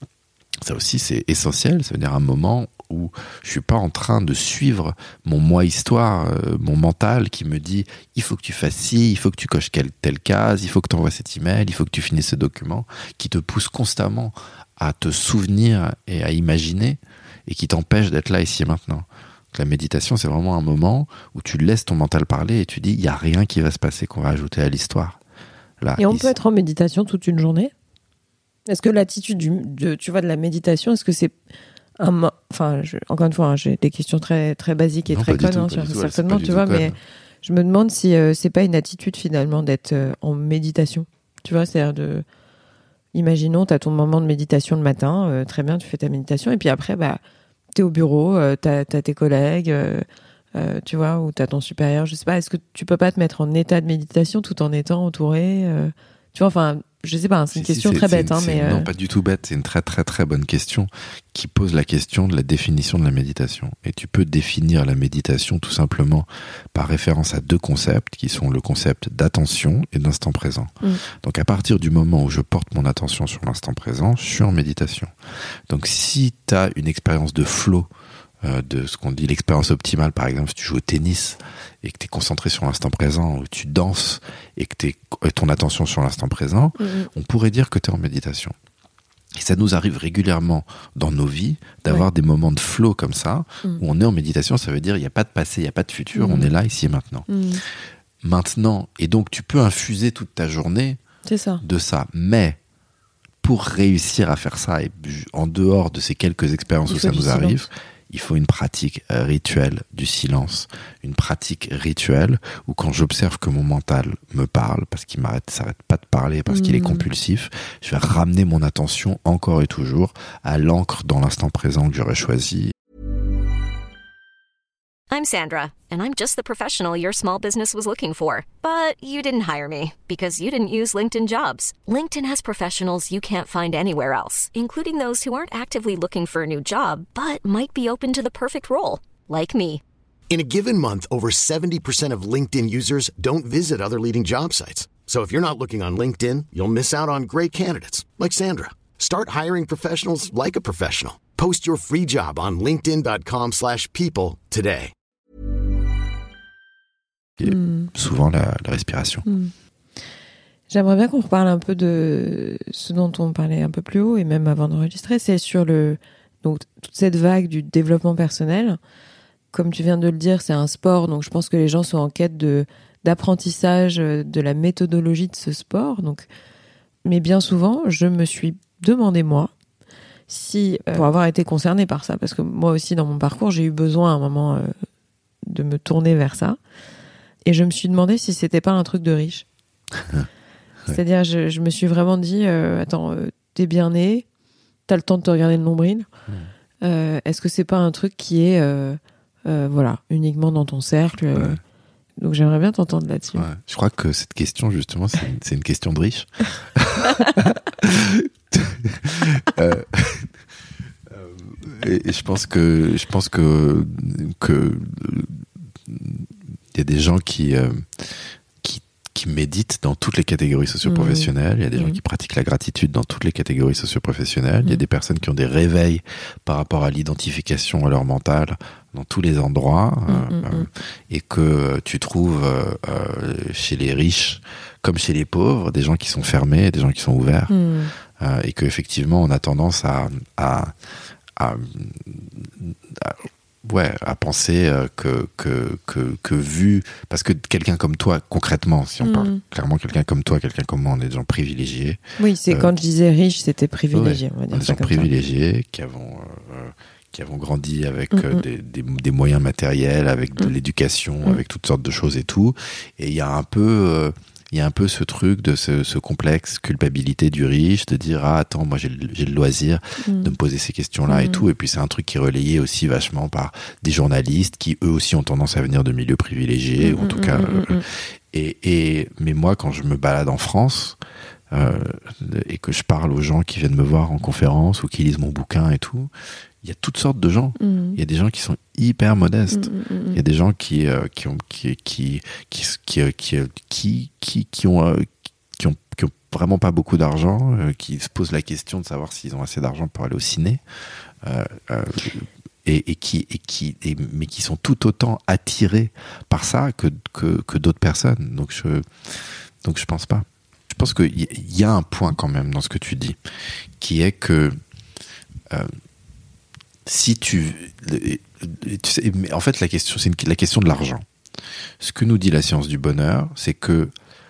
Ça aussi, c'est essentiel. Ça veut dire un moment où je suis pas en train de suivre mon moi-histoire, euh, mon mental qui me dit il faut que tu fasses ci, il faut que tu coches quelle, telle case, il faut que tu envoies cet email, il faut que tu finisses ce document, qui te pousse constamment à te souvenir et à imaginer et qui t'empêche d'être là ici et maintenant. La méditation, c'est vraiment un moment où tu laisses ton mental parler et tu dis, il n'y a rien qui va se passer qu'on va ajouter à l'histoire. Là, et on il... peut être en méditation toute une journée ? Est-ce que l'attitude du, de, tu vois, de la méditation, est-ce que c'est un... Enfin, je, encore une fois, hein, j'ai des questions très, très basiques et non, très connes, hein, tout, certainement, tu vois, mais je me demande si euh, c'est pas une attitude, finalement, d'être euh, en méditation. Tu vois, c'est-à-dire de... Imaginons, tu as ton moment de méditation le matin, euh, très bien, tu fais ta méditation, et puis après, bah... t'es au bureau, euh, t'as, t'as tes collègues, euh, euh, tu vois, ou t'as ton supérieur, je sais pas, est-ce que tu peux pas te mettre en état de méditation tout en étant entouré euh, tu vois, enfin, je sais pas, hein, c'est une si, question si, c'est, très bête. C'est, hein, c'est, mais euh... Non, pas du tout bête, c'est une très très très bonne question qui pose la question de la définition de la méditation. Et tu peux définir la méditation tout simplement par référence à deux concepts qui sont le concept d'attention et d'instant présent. Mm. Donc à partir du moment où je porte mon attention sur l'instant présent, je suis en méditation. Donc si tu as une expérience de flow, euh, de ce qu'on dit l'expérience optimale, par exemple, si tu joues au tennis et que tu es concentré sur l'instant présent, ou tu danses et que tu es ton attention sur l'instant présent, mmh. on pourrait dire que tu es en méditation. Et ça nous arrive régulièrement dans nos vies d'avoir ouais. des moments de flow comme ça, mmh. où on est en méditation, ça veut dire il n'y a pas de passé, il n'y a pas de futur, mmh. on est là, ici et maintenant. Mmh. Maintenant, et donc tu peux infuser toute ta journée C'est ça. de ça, mais pour réussir à faire ça, et en dehors de ces quelques expériences où ça nous silence. arrive, il faut une pratique rituelle du silence, une pratique rituelle où quand j'observe que mon mental me parle, parce qu'il m'arrête, s'arrête pas de parler, parce mmh. qu'il est compulsif, je vais ramener mon attention encore et toujours à l'encre dans l'instant présent que j'aurais choisi. I'm Sandra, and I'm just the professional your small business was looking for. But you didn't hire me because you didn't use LinkedIn Jobs. LinkedIn has professionals you can't find anywhere else, including those who aren't actively looking for a new job, but might be open to the perfect role, like me. In a given month, over seventy percent of LinkedIn users don't visit other leading job sites. So if you're not looking on LinkedIn, you'll miss out on great candidates, like Sandra. Start hiring professionals like a professional. Post your free job on linkedin.com slash people today. Et mmh. souvent la, la respiration. Mmh. J'aimerais bien qu'on reparle un peu de ce dont on parlait un peu plus haut et même avant d'enregistrer, c'est sur le donc toute cette vague du développement personnel. Comme tu viens de le dire, c'est un sport, donc je pense que les gens sont en quête de d'apprentissage de la méthodologie de ce sport. Donc, mais bien souvent, je me suis demandé moi si euh, pour avoir été concernée par ça, parce que moi aussi dans mon parcours, j'ai eu besoin à un moment euh, de me tourner vers ça. Et je me suis demandé si c'était pas un truc de riche. ouais. C'est-à-dire, je, je me suis vraiment dit, euh, attends, euh, t'es bien né, t'as le temps de te regarder le nombril. Mmh. Euh, est-ce que c'est pas un truc qui est, euh, euh, voilà, uniquement dans ton cercle, euh, ouais. Donc j'aimerais bien t'entendre là-dessus. Ouais. Je crois que cette question, justement, c'est une, c'est une question de riche. euh, et, et je pense que je pense que que il y a des gens qui euh, qui qui méditent dans toutes les catégories socio-professionnelles. Il y a des gens mmh. qui pratiquent la gratitude dans toutes les catégories socio-professionnelles. Mmh. Il y a des personnes qui ont des réveils par rapport à l'identification à leur mental dans tous les endroits, mmh, euh, mmh. et que tu trouves euh, chez les riches comme chez les pauvres des gens qui sont fermés et des gens qui sont ouverts, mmh. euh, et que effectivement on a tendance à à, à, à ouais, à penser que, que, que, que vu, parce que quelqu'un comme toi, concrètement, si on mmh. parle clairement quelqu'un comme toi, quelqu'un comme moi, on est des gens privilégiés. Oui, c'est euh, quand je disais riche, c'était privilégié, ouais, on va dire on est des ça gens comme privilégiés, ça. qui avons, euh, qui avons grandi avec mmh. euh, des, des, des moyens matériels, avec de mmh. l'éducation, mmh. avec toutes sortes de choses et tout. Et il y a un peu... Euh, il y a un peu ce truc de ce, ce complexe culpabilité du riche, de dire ah attends moi j'ai le, j'ai le loisir mmh. de me poser ces questions-là mmh. et tout, et puis c'est un truc qui est relayé aussi vachement par des journalistes qui eux aussi ont tendance à venir de milieux privilégiés, mmh. ou en tout cas mmh. euh, et, et mais moi quand je me balade en France euh, et que je parle aux gens qui viennent me voir en conférence ou qui lisent mon bouquin et tout, il y a toutes sortes de gens. Mm. Il y a des gens qui sont hyper modestes. Mm, mm, mm. Il y a des gens qui euh, qui ont qui qui qui qui qui qui, qui, qui ont euh, qui ont qui ont vraiment pas beaucoup d'argent, euh, qui se posent la question de savoir s'ils ont assez d'argent pour aller au ciné, euh, euh, et, et qui et qui et, mais qui sont tout autant attirés par ça que que que d'autres personnes. Donc je donc je pense pas. Je pense qu'il y, y a un point quand même dans ce que tu dis, qui est que euh, si tu, tu sais, mais en fait la question c'est une, la question de l'argent. Ce que nous dit la science du bonheur, c'est que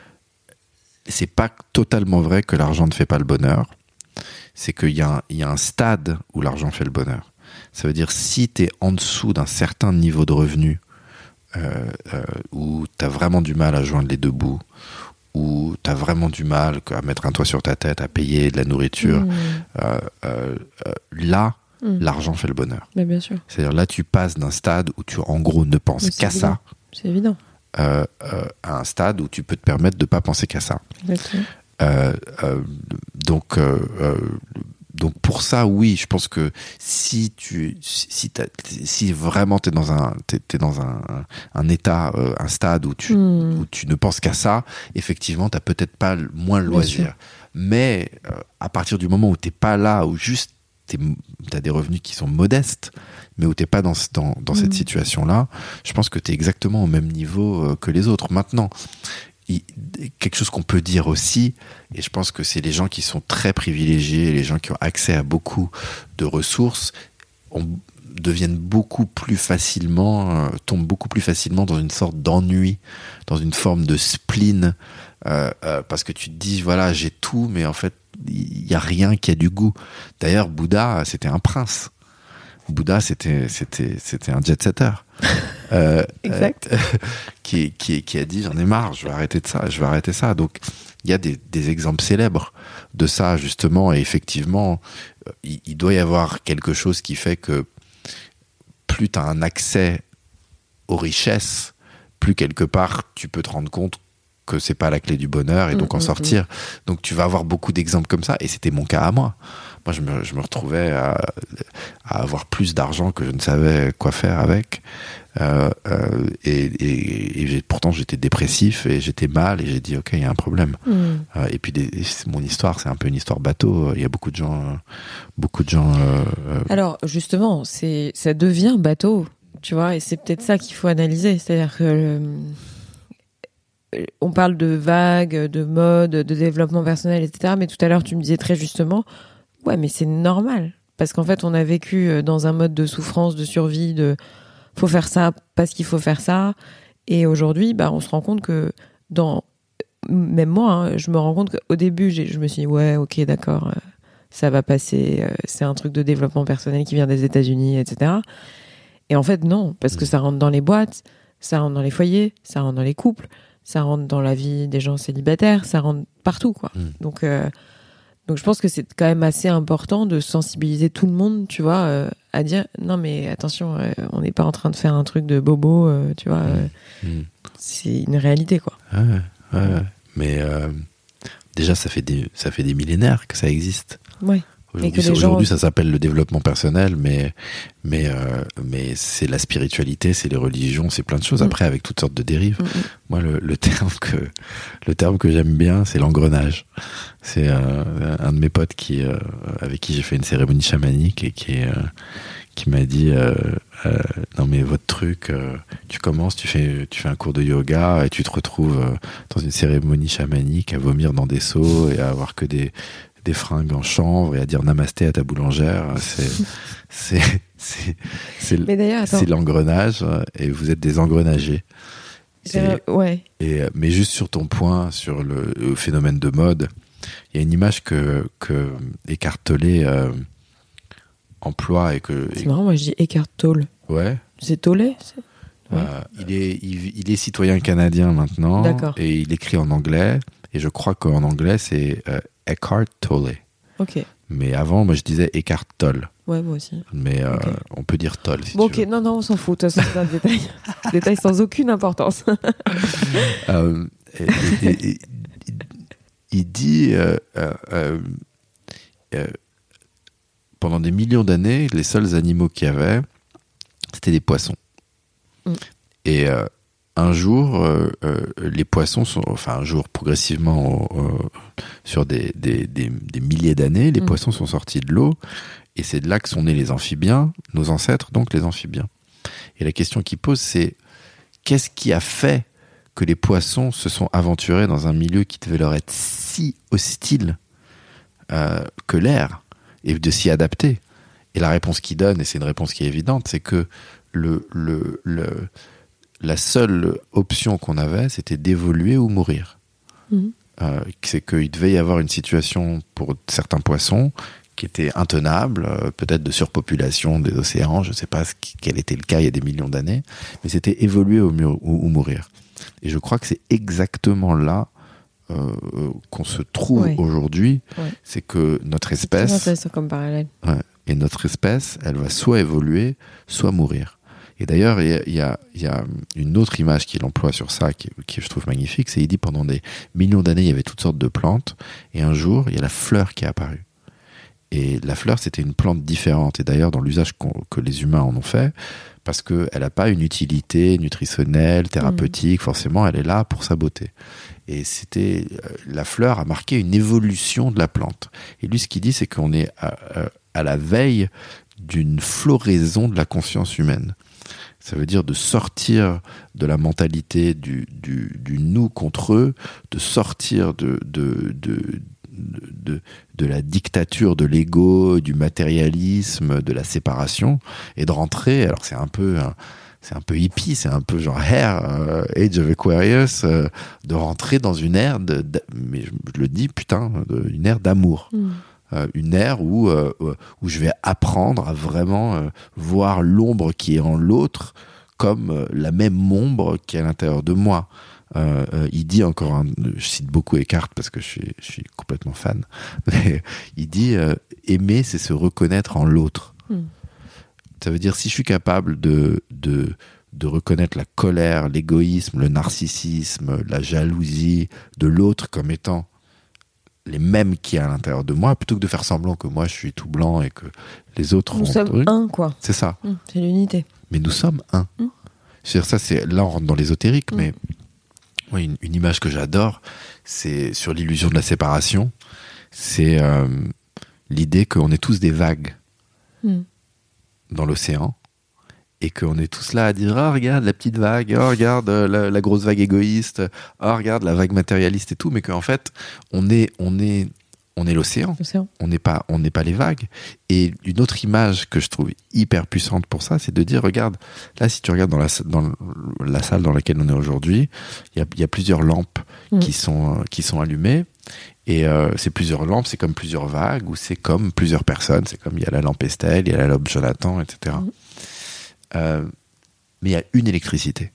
c'est pas totalement vrai que l'argent ne fait pas le bonheur. C'est qu'il y a un, il y a un stade où l'argent fait le bonheur. Ça veut dire si t'es en dessous d'un certain niveau de revenu, euh, euh, où t'as vraiment du mal à joindre les deux bouts, où t'as vraiment du mal à mettre un toit sur ta tête, à payer de la nourriture, mmh. euh, euh, euh, là Mmh. l'argent fait le bonheur. Mais bien sûr. C'est-à-dire là, tu passes d'un stade où tu, en gros, ne penses qu'à évident. ça. C'est évident. Euh, euh, à un stade où tu peux te permettre de ne pas penser qu'à ça. Euh, euh, donc, euh, euh, donc, pour ça, oui, je pense que si tu, si, t'as, si vraiment tu es dans un, t'es, t'es dans un, un état, euh, un stade où tu, mmh. où tu ne penses qu'à ça, effectivement, tu n'as peut-être pas moins le loisir. Mais euh, à partir du moment où tu n'es pas là, où juste tu as des revenus qui sont modestes, mais où tu n'es pas dans, dans, dans mmh. cette situation-là, je pense que tu es exactement au même niveau euh, que les autres. Maintenant, il, quelque chose qu'on peut dire aussi, et je pense que c'est les gens qui sont très privilégiés, les gens qui ont accès à beaucoup de ressources, on, deviennent beaucoup plus facilement, euh, tombent beaucoup plus facilement dans une sorte d'ennui, dans une forme de spleen, euh, euh, parce que tu te dis, voilà, j'ai tout, mais en fait, il y a rien qui a du goût. D'ailleurs, Bouddha, c'était un prince. Bouddha, c'était c'était c'était un jet-setter. Euh, exact. Euh, qui qui qui a dit, j'en ai marre, je vais arrêter de ça, je vais arrêter ça. Donc, il y a des des exemples célèbres de ça justement, et effectivement, il, il doit y avoir quelque chose qui fait que plus tu as un accès aux richesses, plus quelque part tu peux te rendre compte que c'est pas la clé du bonheur et donc mmh, en sortir. Mmh. Donc tu vas avoir beaucoup d'exemples comme ça, et c'était mon cas à moi. Moi je me, je me retrouvais à, à avoir plus d'argent que je ne savais quoi faire avec, euh, euh, et, et, et j'ai, pourtant j'étais dépressif et j'étais mal, et j'ai dit ok, il y a un problème. Mmh. Euh, et puis des, mon histoire, c'est un peu une histoire bateau. Il y a beaucoup de gens, beaucoup de gens. Euh, Alors justement, c'est ça devient bateau, tu vois, et c'est peut-être ça qu'il faut analyser, c'est-à-dire que le... on parle de vagues, de mode, de développement personnel, et cetera. Mais tout à l'heure, tu me disais très justement, ouais, mais c'est normal. Parce qu'en fait, on a vécu dans un mode de souffrance, de survie, de faut faire ça parce qu'il faut faire ça. Et aujourd'hui, bah, on se rend compte que dans, même moi, hein, je me rends compte qu'au début, j'ai, je me suis dit, ouais, ok, d'accord, euh, ça va passer, euh, c'est un truc de développement personnel qui vient des États-Unis, et cetera. Et en fait, non, parce que ça rentre dans les boîtes, ça rentre dans les foyers, ça rentre dans les couples, ça rentre dans la vie des gens célibataires, ça rentre partout, quoi. Mmh. Donc, euh, donc je pense que c'est quand même assez important de sensibiliser tout le monde, tu vois, euh, à dire non mais attention, euh, on n'est pas en train de faire un truc de bobo, euh, tu vois. Euh, mmh. C'est une réalité, quoi. Ouais, ouais, ouais. Mais euh, déjà, ça fait des ça fait des millénaires que ça existe. Ouais. Aujourd'hui, ça, aujourd'hui gens... ça s'appelle le développement personnel, mais, mais, euh, mais c'est la spiritualité, c'est les religions, c'est plein de choses. Mmh. Après, avec toutes sortes de dérives. Mmh. Moi, le, le, terme que, le terme que j'aime bien, c'est l'engrenage. C'est euh, un de mes potes qui, euh, avec qui j'ai fait une cérémonie chamanique et qui, euh, qui m'a dit euh, euh, non, mais votre truc, euh, tu commences, tu fais, tu fais un cours de yoga et tu te retrouves euh, dans une cérémonie chamanique à vomir dans des seaux et à avoir que des. des fringues en chanvre et à dire namasté à ta boulangère, c'est c'est c'est c'est, c'est l'engrenage et vous êtes des engrenagés. Et, euh, ouais. Et mais juste sur ton point sur le, le phénomène de mode, il y a une image que que Eckhart Tolle euh, emploie et que c'est et, marrant, moi je dis Eckhart Tolle. Ouais. C'est Tolle. C'est... Ouais. Euh, il est il, il est citoyen canadien maintenant. D'accord. Et il écrit en anglais et je crois qu'en anglais c'est euh, Eckhart Tolle. Ok. Mais avant, moi, je disais Eckhart Tolle. Ouais, moi aussi. Mais euh, okay. On peut dire Tolle si bon, tu ok, veux. non, non, on s'en fout. De toute façon, c'est un détail. détail sans aucune importance. euh, et, et, et, et, il dit euh, euh, euh, pendant des millions d'années, les seuls animaux qu'il y avait, c'était des poissons. Mm. Et euh, un jour, euh, euh, les poissons sont, enfin un jour progressivement, euh, sur des, des, des, des milliers d'années, les mmh. poissons sont sortis de l'eau, et c'est de là que sont nés les amphibiens, nos ancêtres, donc les amphibiens. Et la question qu'il pose, c'est qu'est-ce qui a fait que les poissons se sont aventurés dans un milieu qui devait leur être si hostile euh, que l'air, et de s'y adapter? Et la réponse qu'il donne, et c'est une réponse qui est évidente, c'est que le, le, le la seule option qu'on avait, c'était d'évoluer ou mourir. Mmh. Euh, c'est qu'il devait y avoir une situation pour certains poissons qui était intenable, euh, peut-être de surpopulation des océans, je ne sais pas ce qui, quel était le cas il y a des millions d'années, mais c'était évoluer ou, ou, ou mourir. Et je crois que c'est exactement là euh, qu'on se trouve ouais. aujourd'hui, ouais. c'est que notre espèce... C'est intéressant comme parallèle. Ouais, et notre espèce, elle va soit évoluer, soit mourir. Et d'ailleurs, il y a, il y a une autre image qu'il emploie sur ça, qui, qui je trouve magnifique, c'est qu'il dit pendant des millions d'années, il y avait toutes sortes de plantes, et un jour, il y a la fleur qui est apparue. Et la fleur, c'était une plante différente, et d'ailleurs, dans l'usage que les humains en ont fait, parce qu'elle n'a pas une utilité nutritionnelle, thérapeutique, mmh. forcément, elle est là pour sa beauté. Et c'était, la fleur a marqué une évolution de la plante. Et lui, ce qu'il dit, c'est qu'on est à, à la veille d'une floraison de la conscience humaine. Ça veut dire de sortir de la mentalité du, du, du nous contre eux, de sortir de, de, de, de, de la dictature de l'ego, du matérialisme, de la séparation, et de rentrer, alors c'est un peu, c'est un peu hippie, c'est un peu genre Hair, euh, Age of Aquarius, euh, de rentrer dans une ère, de, de, mais je, je le dis, putain, de, une ère d'amour. Mm. Euh, une ère où, euh, où je vais apprendre à vraiment euh, voir l'ombre qui est en l'autre comme euh, la même ombre qui est à l'intérieur de moi. Euh, euh, il dit encore, un, je cite beaucoup Eckhart parce que je suis, je suis complètement fan, mais il dit euh, aimer, c'est se reconnaître en l'autre. Mm. Ça veut dire si je suis capable de, de, de reconnaître la colère, l'égoïsme, le narcissisme, la jalousie de l'autre comme étant les mêmes qu'il y a à l'intérieur de moi, plutôt que de faire semblant que moi je suis tout blanc et que les autres... Nous ont... sommes un, quoi. C'est ça. Mmh, c'est l'unité. Mais nous sommes un. Mmh. C'est-à-dire ça, c'est... là on rentre dans l'ésotérique, mmh. mais oui, une, une image que j'adore, c'est sur l'illusion de la séparation, c'est euh, l'idée qu'on est tous des vagues mmh. dans l'océan, et qu'on est tous là à dire « Oh, regarde la petite vague, oh, regarde la, la grosse vague égoïste, oh, regarde la vague matérialiste et tout », mais qu'en fait, on est, on est, on est l'océan, l'océan. On n'est pas, on n'est pas les vagues. Et une autre image que je trouve hyper puissante pour ça, c'est de dire « Regarde, là, si tu regardes dans la, dans la salle dans laquelle on est aujourd'hui, il y a, y a plusieurs lampes mmh. qui sont, qui sont allumées. » Et euh, ces plusieurs lampes, c'est comme plusieurs vagues, ou c'est comme plusieurs personnes. C'est comme il y a la lampe Estelle, il y a la lampe Jonathan, et cetera. Mmh. Euh, mais il y a une électricité.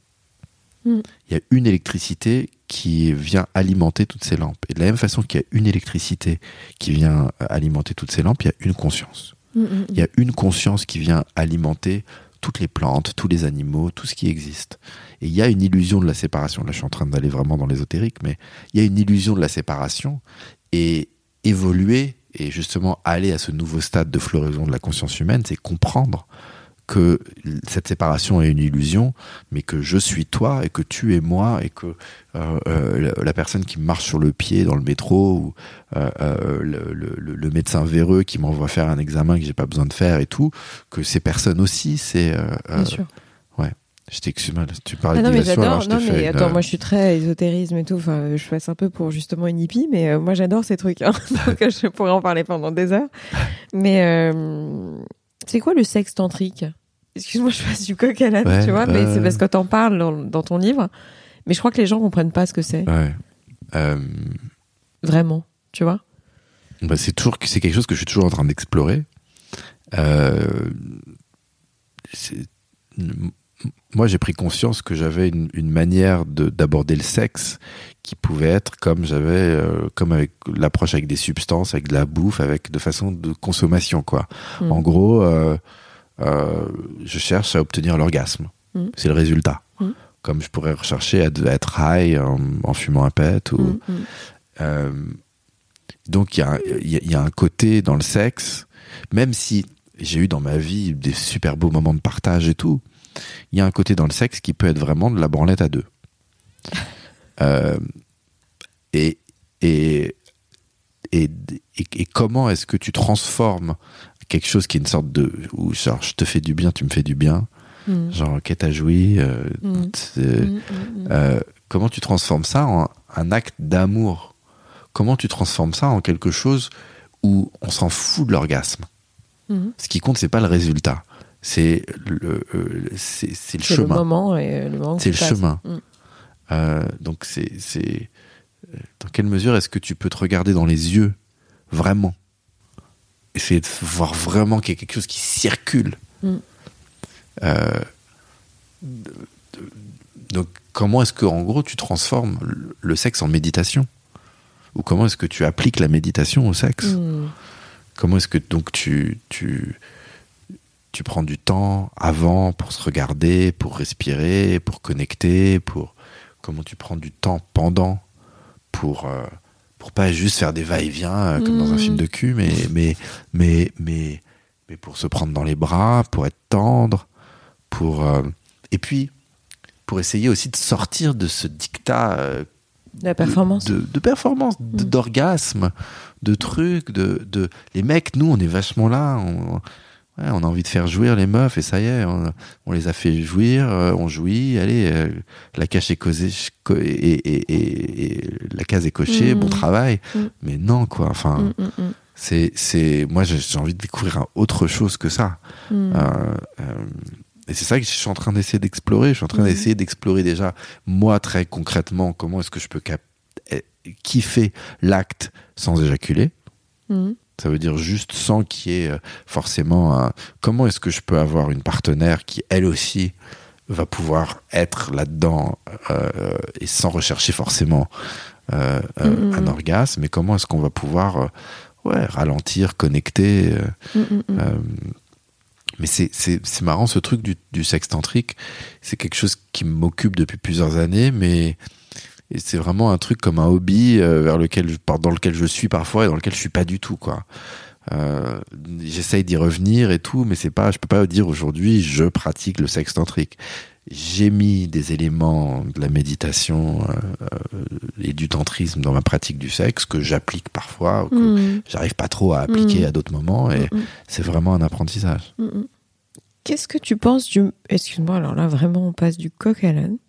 Il mm. y a une électricité qui vient alimenter toutes ces lampes. Et de la même façon qu'il y a une électricité qui vient alimenter toutes ces lampes, il y a une conscience. Mmh, mmh. Il y a une conscience qui vient alimenter toutes les plantes, tous les animaux, tout ce qui existe. Et il y a une illusion de la séparation. Là, je suis en train d'aller vraiment dans l'ésotérique, mais il y a une illusion de la séparation. Et évoluer, et justement aller à ce nouveau stade de floraison de la conscience humaine, c'est comprendre que cette séparation est une illusion, mais que je suis toi et que tu es moi, et que euh, euh, la personne qui marche sur le pied dans le métro, ou euh, euh, le, le, le médecin véreux qui m'envoie faire un examen que j'ai pas besoin de faire et tout, que ces personnes aussi, c'est... Euh, Bien sûr. Ouais. Je t'excuse, tu parlais ah non, mais d'illusion, j'adore. alors je Non, t'ai mais fait attends, une... moi je suis très ésotérisme et tout. Enfin, je passe un peu pour justement une hippie, mais euh, moi j'adore ces trucs. Hein. Donc je pourrais en parler pendant des heures. Mais euh, c'est quoi le sexe tantrique ? Excuse-moi, je passe du coq à l'âne, ouais, tu vois, euh... mais c'est parce que t'en parles dans, dans ton livre. Mais je crois que les gens comprennent pas ce que c'est. Ouais. Euh... Vraiment, tu vois. Bah, c'est toujours, c'est quelque chose que je suis toujours en train d'explorer. Euh... C'est... Moi, j'ai pris conscience que j'avais une, une manière de, d'aborder le sexe qui pouvait être comme j'avais, euh, comme avec l'approche avec des substances, avec de la bouffe, avec de façon de consommation, quoi. Mmh. En gros, euh, euh, je cherche à obtenir l'orgasme. Mmh. C'est le résultat. Mmh. Comme je pourrais rechercher à, à être high en, en fumant un pet. Ou, mmh. euh, donc, il y a, y, y a un côté dans le sexe, même si j'ai eu dans ma vie des super beaux moments de partage et tout, il y a un côté dans le sexe qui peut être vraiment de la branlette à deux. euh, et, et, et, et, et comment est-ce que tu transformes quelque chose qui est une sorte de... où genre, je te fais du bien, tu me fais du bien. Mmh. Genre, ok, t'as joui. Euh, mmh. Mmh, euh, comment tu transformes ça en un acte d'amour ? Comment tu transformes ça en quelque chose où on s'en fout de l'orgasme ? mmh. Ce qui compte, c'est pas le résultat. C'est le, euh, c'est, c'est le c'est chemin. Le moment et le moment c'est le passes. chemin. Mmh. Euh, donc, c'est, c'est. Dans quelle mesure est-ce que tu peux te regarder dans les yeux, vraiment ? Essayer de voir vraiment qu'il y a quelque chose qui circule. Mmh. Euh, donc, comment est-ce que, en gros, tu transformes le sexe en méditation ? Ou comment est-ce que tu appliques la méditation au sexe ? mmh. Comment est-ce que, donc, tu. tu Tu prends du temps avant pour se regarder, pour respirer, pour connecter, pour comment tu prends du temps pendant pour euh, pour pas juste faire des va-et-vient euh, comme mmh. dans un film de cul, mais mais mais mais mais pour se prendre dans les bras, pour être tendre, pour euh, et puis pour essayer aussi de sortir de ce dictat euh, la performance, de, de performance, mmh. de, d'orgasme, de trucs, de de les mecs, nous on est vachement là. On, Ouais, on a envie de faire jouir les meufs et ça y est, on, on les a fait jouir, euh, on jouit, allez, euh, la case est causée, et, et, et, et la case est cochée, mmh. bon travail. Mmh. Mais non, quoi. Enfin, mmh, mmh. c'est, c'est, moi, j'ai, j'ai envie de découvrir un autre chose que ça. Mmh. Euh, euh, et c'est ça que je suis en train d'essayer d'explorer. Je suis en train mmh. d'essayer d'explorer déjà, moi, très concrètement, comment est-ce que je peux cap- kiffer l'acte sans éjaculer. Mmh. Ça veut dire juste sans qu'il y ait forcément un... Comment est-ce que je peux avoir une partenaire qui, elle aussi, va pouvoir être là-dedans euh, et sans rechercher forcément euh, euh, mmh. un orgasme, mais comment est-ce qu'on va pouvoir euh, ouais, ralentir, connecter euh, mmh. euh, mais c'est, c'est, c'est marrant, ce truc du, du sexe tantrique, c'est quelque chose qui m'occupe depuis plusieurs années, mais... Et c'est vraiment un truc comme un hobby euh, vers lequel je, dans lequel je suis parfois et dans lequel je suis pas du tout, quoi. Euh, j'essaye d'y revenir et tout, mais c'est pas, je peux pas dire aujourd'hui je pratique le sexe tantrique. J'ai mis des éléments de la méditation euh, et du tantrisme dans ma pratique du sexe que j'applique parfois, ou que mmh. j'arrive pas trop à appliquer mmh. à d'autres moments, et mmh. c'est vraiment un apprentissage. Mmh. Qu'est-ce que tu penses du... Excuse-moi, alors là vraiment on passe du coq à l'âne.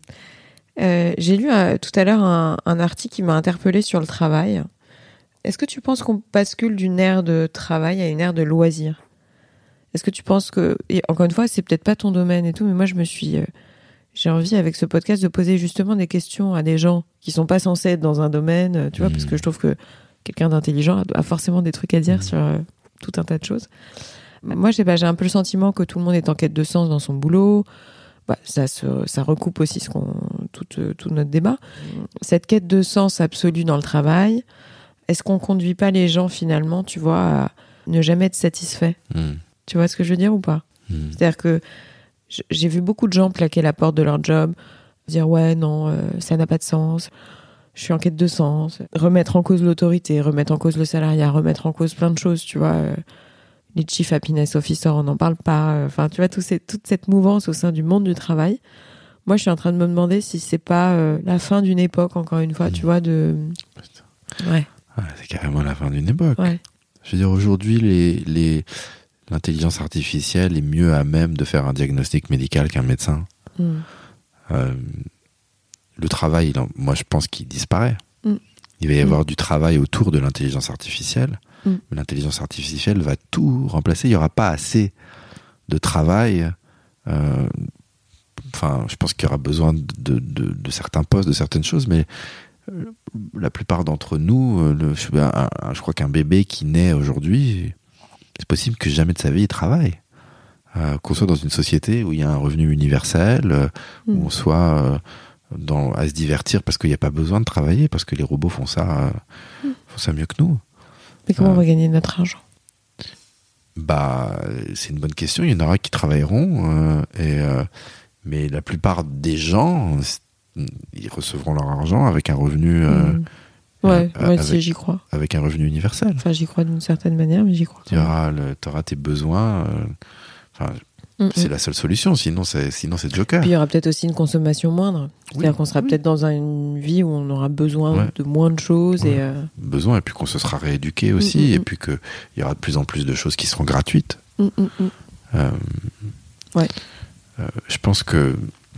Euh, j'ai lu euh, tout à l'heure un, un article qui m'a interpellée sur le travail. Est-ce que tu penses qu'on bascule d'une ère de travail à une ère de loisir ? Est-ce que tu penses que... Et encore une fois, c'est peut-être pas ton domaine et tout, mais moi je me suis... Euh, j'ai envie avec ce podcast de poser justement des questions à des gens qui sont pas censés être dans un domaine, tu vois, mmh. parce que je trouve que quelqu'un d'intelligent a forcément des trucs à dire mmh. sur euh, tout un tas de choses. Moi, je sais pas, j'ai un peu le sentiment que tout le monde est en quête de sens dans son boulot. Bah, ça, se, ça recoupe aussi ce qu'on, tout, tout notre débat. Cette quête de sens absolue dans le travail, est-ce qu'on conduit pas les gens finalement, tu vois, à, ne jamais être satisfait. Mmh. Tu vois ce que je veux dire ou pas ? Mmh. C'est-à-dire que j'ai vu beaucoup de gens plaquer la porte de leur job, dire ouais, non, euh, ça n'a pas de sens, je suis en quête de sens, remettre en cause l'autorité, remettre en cause le salariat, remettre en cause plein de choses, tu vois. Euh, les chief happiness officers, on n'en parle pas. Enfin, euh, tu vois, tout ces, toute cette mouvance au sein du monde du travail. Moi, je suis en train de me demander si c'est pas euh, la fin d'une époque, encore une fois, mmh. tu vois, de... Ouais. Ah, c'est carrément la fin d'une époque. Ouais. Je veux dire, aujourd'hui, les, les, l'intelligence artificielle est mieux à même de faire un diagnostic médical qu'un médecin. Mm. Euh, le travail, moi, je pense qu'il disparaît. Mm. Il va y avoir mm. du travail autour de l'intelligence artificielle. Mm. Mais l'intelligence artificielle va tout remplacer. Il n'y aura pas assez de travail. Euh, enfin, je pense qu'il y aura besoin de, de, de, de certains postes, de certaines choses, mais la plupart d'entre nous, le, je, un, un, je crois qu'un bébé qui naît aujourd'hui, c'est possible que jamais de sa vie il travaille. Euh, qu'on soit dans une société où il y a un revenu universel, euh, mmh. où on soit euh, dans, à se divertir parce qu'il n'y a pas besoin de travailler, parce que les robots font ça, euh, mmh. font ça mieux que nous. Mais comment euh, on va gagner notre argent ? Bah, c'est une bonne question. Il y en aura qui travailleront, euh, et, euh, mais la plupart des gens, ils recevront leur argent avec un revenu euh, mmh. ouais, euh, ouais avec, si, j'y crois. Avec un revenu universel. Enfin, j'y crois d'une certaine manière, mais j'y crois. Tu auras, le, auras tes besoins. Euh, enfin, mmh. c'est la seule solution. Sinon, c'est, sinon, c'est Joker. Puis il y aura peut-être aussi une consommation moindre. C'est-à-dire oui, qu'on sera oui. peut-être dans une vie où on aura besoin ouais. de moins de choses. Ouais. Et euh... Besoin, et puis qu'on se sera rééduqué aussi, mmh, et mmh. puis qu'il y aura de plus en plus de choses qui seront gratuites. Mmh, mmh. Euh, ouais. euh, je pense que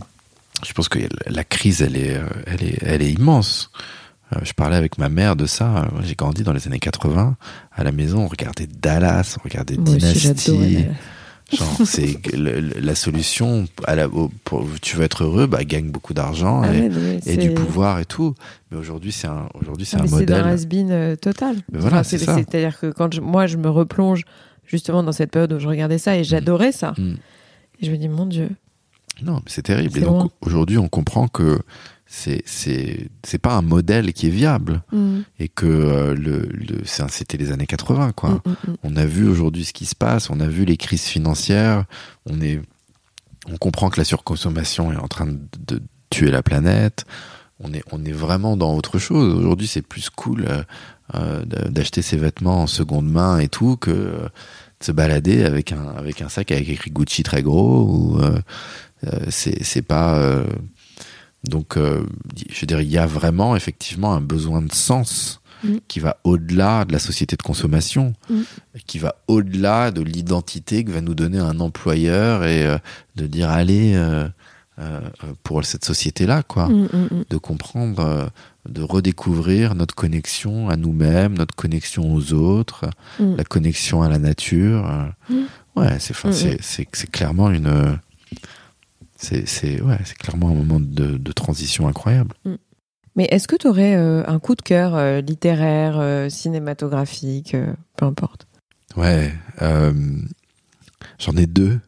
Je pense que la crise, elle est, elle est, elle est immense. Euh, je parlais avec ma mère de ça. J'ai grandi dans les années quatre-vingts. À la maison, on regardait Dallas, on regardait Moi Dynasty. Aussi, genre, c'est le, la solution. À la, pour, tu veux être heureux, bah, gagne beaucoup d'argent ah et, ouais, et du pouvoir et tout. Mais aujourd'hui, c'est un, aujourd'hui, c'est ah, un mais modèle. C'est un has-been euh, total. Mais voilà, enfin, c'est, c'est ça. C'est-à-dire que quand je, moi, je me replonge justement dans cette période où je regardais ça et j'adorais ça. Mm. Et je me dis, mon Dieu. Non, mais c'est terrible. C'est et donc loin. Aujourd'hui, on comprend que c'est c'est c'est pas un modèle qui est viable mm. et que euh, le, le c'est, c'était les années quatre-vingts quoi. Mm, mm, mm. On a vu aujourd'hui ce qui se passe, on a vu les crises financières, on est on comprend que la surconsommation est en train de, de tuer la planète. On est on est vraiment dans autre chose. Aujourd'hui, c'est plus cool euh, euh, d'acheter ses vêtements en seconde main et tout que euh, de se balader avec un avec un sac avec écrit Gucci très gros ou euh, Euh, c'est, c'est pas euh... donc euh, je veux dire, il y a vraiment effectivement un besoin de sens mmh. qui va au-delà de la société de consommation, mmh. qui va au-delà de l'identité que va nous donner un employeur et euh, de dire allez euh, euh, pour cette société-là quoi, mmh, mmh. de comprendre, euh, de redécouvrir notre connexion à nous-mêmes, notre connexion aux autres, mmh. la connexion à la nature. Mmh. Ouais, c'est, mmh. c'est, c'est, c'est clairement une C'est, c'est, ouais, c'est clairement un moment de, de transition incroyable. Mais est-ce que tu aurais euh, un coup de cœur euh, littéraire, euh, cinématographique, euh, peu importe ? Ouais, euh, j'en ai deux.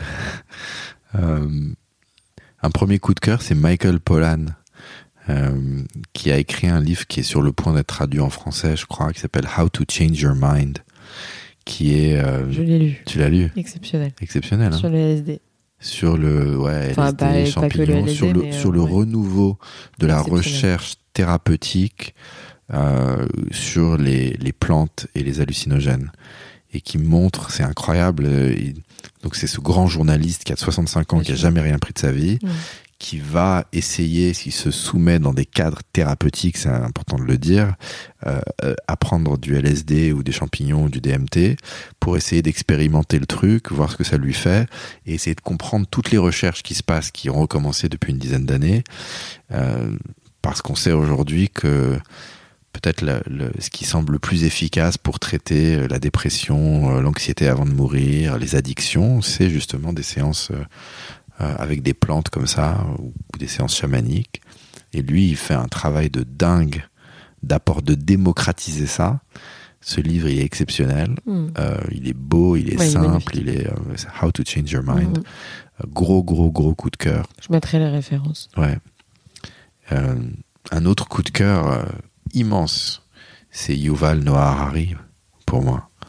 euh, un premier coup de cœur, c'est Michael Pollan, euh, qui a écrit un livre qui est sur le point d'être traduit en français, je crois, qui s'appelle How to Change Your Mind, qui est... Euh, je l'ai lu. Tu l'as lu ? Exceptionnel. Exceptionnel. Sur hein. le L S D. Sur le ouais, enfin, L S D, pas, champignons, pas le L S D, sur le mais, sur euh, le ouais. renouveau de la recherche thérapeutique euh, sur les les plantes et les hallucinogènes, et qui montre, c'est incroyable. Il, donc c'est ce grand journaliste qui a soixante-cinq ans, qui a jamais rien pris de sa vie, mmh. qui va essayer, qui se soumet dans des cadres thérapeutiques, c'est important de le dire, euh, à prendre du L S D ou des champignons ou du D M T pour essayer d'expérimenter le truc, voir ce que ça lui fait, et essayer de comprendre toutes les recherches qui se passent, qui ont recommencé depuis une dizaine d'années, euh, parce qu'on sait aujourd'hui que peut-être le, le, ce qui semble le plus efficace pour traiter la dépression, l'anxiété avant de mourir, les addictions, c'est justement des séances euh, Euh, avec des plantes comme ça, ou, ou des séances chamaniques. Et lui, il fait un travail de dingue, d'apport, de démocratiser ça. Ce livre, il est exceptionnel. Mm. Euh, il est beau, il est ouais, simple, il est, il est euh, How to Change Your Mind. Mm. Euh, gros, gros, gros coup de cœur. Je mettrai les références. Ouais. Euh, un autre coup de cœur euh, immense, c'est Yuval Noah Harari, pour moi.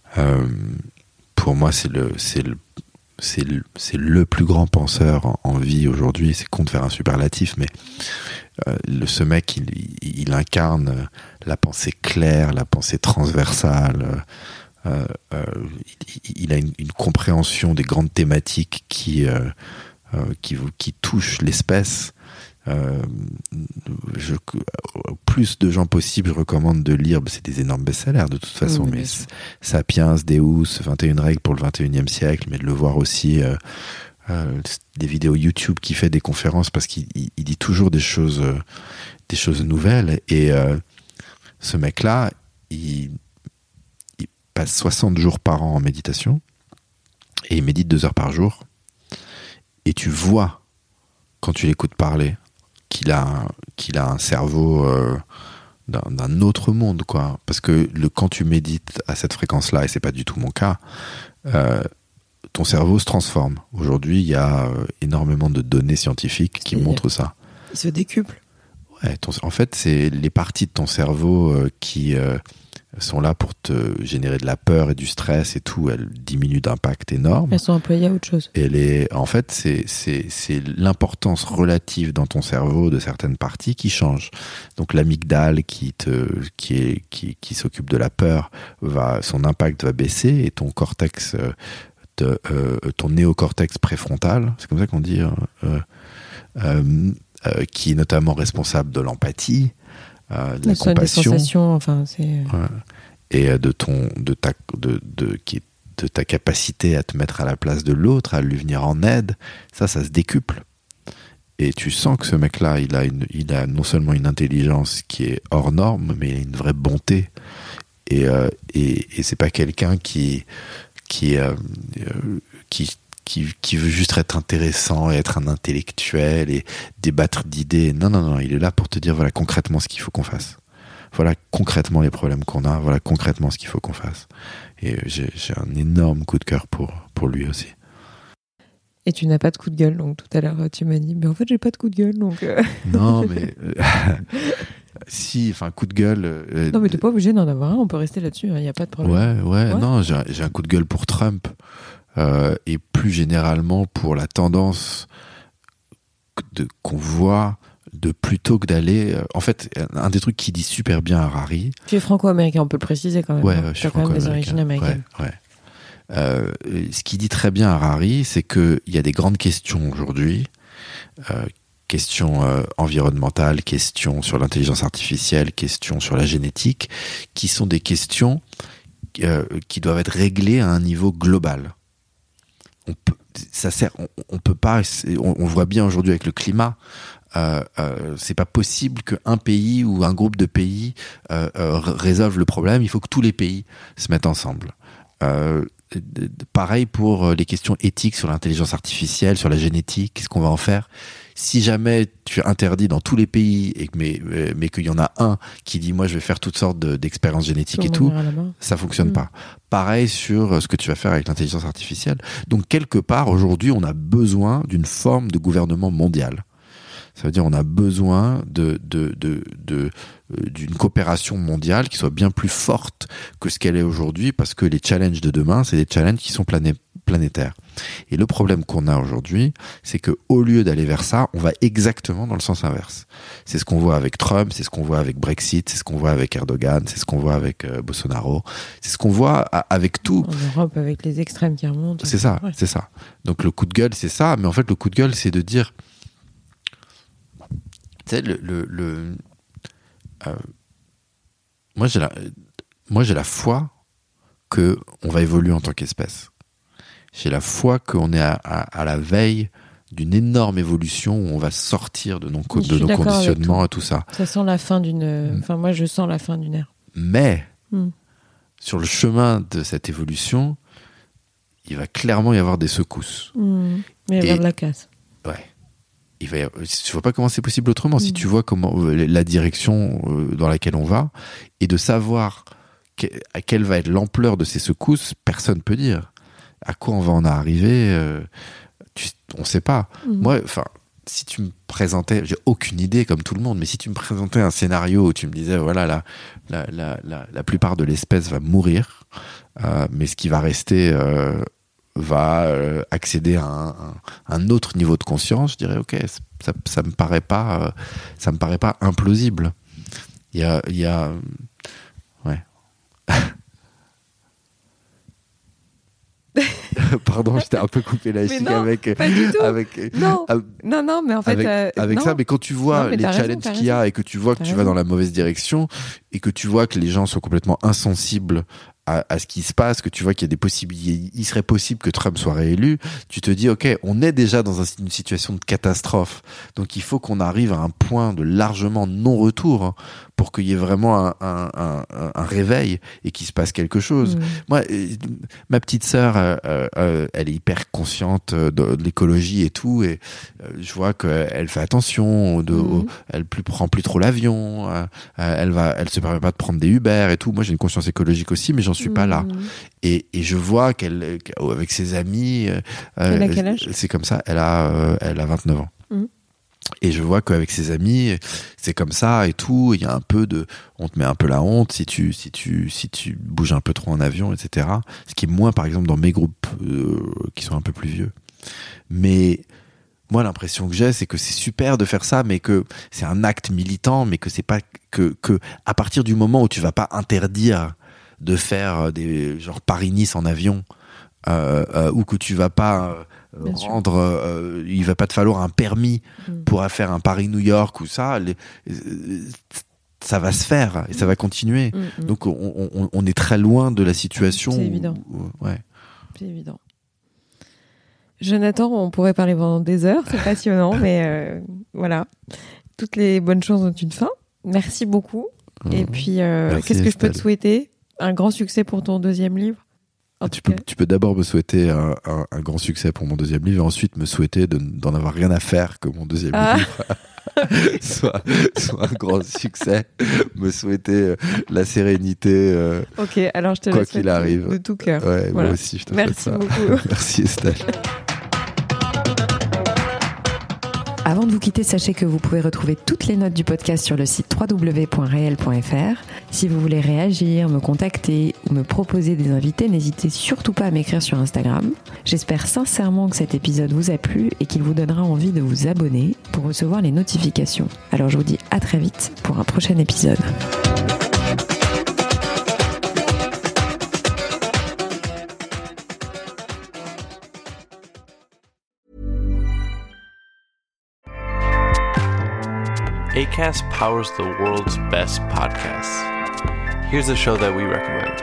Euh, pour moi, c'est le, c'est le, c'est le, c'est le plus grand penseur en, en vie aujourd'hui. C'est con de faire un superlatif, mais euh, le, ce mec, il, il, il incarne la pensée claire, la pensée transversale. Euh, euh, il, il a une, une compréhension des grandes thématiques qui, euh, euh, qui, qui touchent l'espèce. Euh, je, plus de gens possible, je recommande de lire. C'est des énormes best-sellers de toute façon, oui, mais Sapiens, Deus, vingt et une règles pour le vingt et unième siècle, mais de le voir aussi euh, euh, des vidéos YouTube qui fait des conférences parce qu'il il, il dit toujours des choses, euh, des choses nouvelles. Et euh, ce mec-là, il, il passe soixante jours par an en méditation et il médite deux heures par jour. Et tu vois, quand tu l'écoutes parler, qu'il a, qu'il a un cerveau euh, d'un, d'un autre monde, quoi. Parce que le, quand tu médites à cette fréquence-là, et c'est pas du tout mon cas, euh, ton cerveau se transforme. Aujourd'hui, il y a euh, énormément de données scientifiques qui C'est montrent ça. Il se décuple. Ouais, ton, en fait, c'est les parties de ton cerveau euh, qui euh, sont là pour te générer de la peur et du stress et tout. Elles diminuent d'impact énorme. Elles sont employées à autre chose. Et les, en fait, c'est, c'est, c'est l'importance relative dans ton cerveau de certaines parties qui change. Donc l'amygdale qui te, qui est, qui, qui s'occupe de la peur, va, son impact va baisser et ton cortex, de, euh, ton néocortex préfrontal, c'est comme ça qu'on dit, euh, euh, euh, qui est notamment responsable de l'empathie, euh, de la compassion, des sensations, enfin c'est. Ouais. Et de ton, de ta, de, de, qui, de ta capacité à te mettre à la place de l'autre, à lui venir en aide, ça, ça se décuple. Et tu sens que ce mec-là, il a une, il a non seulement une intelligence qui est hors norme, mais il a une vraie bonté. Et, euh, et, et c'est pas quelqu'un qui, qui, euh, qui, qui, qui veut juste être intéressant et être un intellectuel et débattre d'idées. Non, non, non, il est là pour te dire, voilà, concrètement ce qu'il faut qu'on fasse. Voilà concrètement les problèmes qu'on a, voilà concrètement ce qu'il faut qu'on fasse. Et j'ai, j'ai un énorme coup de cœur pour, pour lui aussi. Et tu n'as pas de coup de gueule, donc tout à l'heure tu m'as dit, mais en fait j'ai pas de coup de gueule, donc... Euh... Non, mais... Euh, si, enfin, coup de gueule... Euh, non, mais t'es pas obligé d'en avoir un, on peut rester là-dessus, il hein, n'y a pas de problème. Ouais, ouais, ouais. non, j'ai, j'ai un coup de gueule pour Trump, euh, et plus généralement pour la tendance de, qu'on voit... de plutôt que d'aller... Euh, en fait, un des trucs qui dit super bien Harari... Tu es franco-américain, on peut le préciser quand même. Ouais, hein. ouais je suis T'as quand même des origines américaines. Ouais, ouais. Euh, ce qui dit très bien Harari, c'est qu'il y a des grandes questions aujourd'hui, euh, questions euh, environnementales, questions sur l'intelligence artificielle, questions sur la génétique, qui sont des questions euh, qui doivent être réglées à un niveau global. On peut, ça sert, on, on peut pas... On, on voit bien aujourd'hui avec le climat... Euh, euh, c'est pas possible qu'un pays ou un groupe de pays euh, euh, résolve le problème. Il faut que tous les pays se mettent ensemble. Euh, pareil pour les questions éthiques sur l'intelligence artificielle, sur la génétique. Qu'est-ce qu'on va en faire ? Si jamais tu interdis dans tous les pays, et, mais, mais qu'il y en a un qui dit moi je vais faire toutes sortes de, d'expériences génétiques et tout, ça fonctionne mmh. pas. Pareil sur ce que tu vas faire avec l'intelligence artificielle. Donc quelque part aujourd'hui on a besoin d'une forme de gouvernement mondial. Ça veut dire on a besoin de, de, de, de, euh, d'une coopération mondiale qui soit bien plus forte que ce qu'elle est aujourd'hui, parce que les challenges de demain, c'est des challenges qui sont plané- planétaires. Et le problème qu'on a aujourd'hui, c'est que au lieu d'aller vers ça, on va exactement dans le sens inverse. C'est ce qu'on voit avec Trump, c'est ce qu'on voit avec Brexit, c'est ce qu'on voit avec Erdogan, c'est ce qu'on voit avec euh, Bolsonaro, c'est ce qu'on voit a- avec tout. En Europe, avec les extrêmes qui remontent. C'est ça, ouais. c'est ça. Donc le coup de gueule, c'est ça, mais en fait le coup de gueule, c'est de dire... Tu sais, le, le, le euh, moi j'ai la, moi j'ai la foi que on va évoluer en tant qu'espèce. J'ai la foi qu'on est à, à, à la veille d'une énorme évolution où on va sortir de nos, de nos conditionnements et tout ça. Ça sent la fin d'une. Enfin, moi je sens la fin d'une ère. Mais mm. sur le chemin de cette évolution, il va clairement y avoir des secousses. Mm. Mais il va y avoir de la casse. Ouais. Il va y avoir, je vois pas comment c'est possible autrement. Mmh. Si tu vois comment la direction dans laquelle on va, et de savoir que, à quelle va être l'ampleur de ces secousses, personne peut dire. À quoi on va en arriver, euh, tu, on sait pas. Mmh. Moi, enfin, si tu me présentais, j'ai aucune idée comme tout le monde, mais si tu me présentais un scénario où tu me disais, voilà, la, la, la, la, la plupart de l'espèce va mourir, euh, mais ce qui va rester euh, va euh, accéder à un, un, un autre niveau de conscience, je dirais, ok, ça, ça me paraît pas, euh, ça me paraît pas implausible. Il y a, il y a, ouais. Pardon, je t'ai un peu coupé la chic avec, pas du tout. avec, non, avec, non, non, mais en fait, avec, euh, avec non. ça, mais quand tu vois non, les challenges qu'il y a et que tu vois que t'as tu raison. vas dans la mauvaise direction et que tu vois que les gens sont complètement insensibles à, à ce qui se passe, que tu vois qu'il y a des possibilités, il serait possible que Trump soit réélu, tu te dis, ok, on est déjà dans un, une situation de catastrophe, donc il faut qu'on arrive à un point de largement non-retour hein, pour qu'il y ait vraiment un, un, un, un réveil et qu'il se passe quelque chose. Mmh. Moi, euh, ma petite sœur, euh, euh, elle est hyper consciente de, de l'écologie et tout, et euh, je vois qu'elle fait attention, de, mmh. au, elle plus, prend plus trop l'avion, euh, elle va, elle se permet pas de prendre des Uber et tout. Moi, j'ai une conscience écologique aussi, mais j'en suis mmh. pas là. Et, et je vois qu'elle, avec ses amis, euh, elle a quel âge ? C'est comme ça. Elle a, euh, elle a vingt-neuf ans. Mmh. Et je vois qu'avec ses amis, c'est comme ça et tout. Il y a un peu de, on te met un peu la honte si tu, si tu, si tu bouges un peu trop en avion, et cetera. Ce qui est moins, par exemple, dans mes groupes euh, qui sont un peu plus vieux. Mais moi, l'impression que j'ai, c'est que c'est super de faire ça, mais que c'est un acte militant, mais que c'est pas que, que à partir du moment où tu vas pas interdire de faire des genre Paris-Nice en avion, euh, euh, ou que tu vas pas euh, rendre, euh, il va pas te falloir un permis mmh. pour faire un Paris-New York ou ça, les, euh, ça va se faire et ça va continuer. Mmh. Donc on, on, on est très loin de la situation. C'est évident. Où, ouais. C'est évident. Jonathan, on pourrait parler pendant des heures, c'est passionnant, mais euh, voilà. Toutes les bonnes choses ont une fin. Merci beaucoup. Mmh. Et puis, euh, Merci, qu'est-ce que Estelle. je peux te souhaiter ? Un grand succès pour ton deuxième livre. Tu peux, tu peux d'abord me souhaiter un, un, un grand succès pour mon deuxième livre et ensuite me souhaiter de, d'en avoir rien à faire que mon deuxième ah. livre soit, soit un grand succès. Me souhaiter euh, la sérénité. Euh, ok, alors je te quoi le qu'il arrive. De tout cœur. Ouais, voilà. Moi aussi, je te Merci souhaite ça. beaucoup. Merci Estelle. Avant de vous quitter, sachez que vous pouvez retrouver toutes les notes du podcast sur le site w w w point réel point f r. Si vous voulez réagir, me contacter ou me proposer des invités, n'hésitez surtout pas à m'écrire sur Instagram. J'espère sincèrement que cet épisode vous a plu et qu'il vous donnera envie de vous abonner pour recevoir les notifications. Alors je vous dis à très vite pour un prochain épisode. Acast powers the world's best podcasts. Here's a show that we recommend.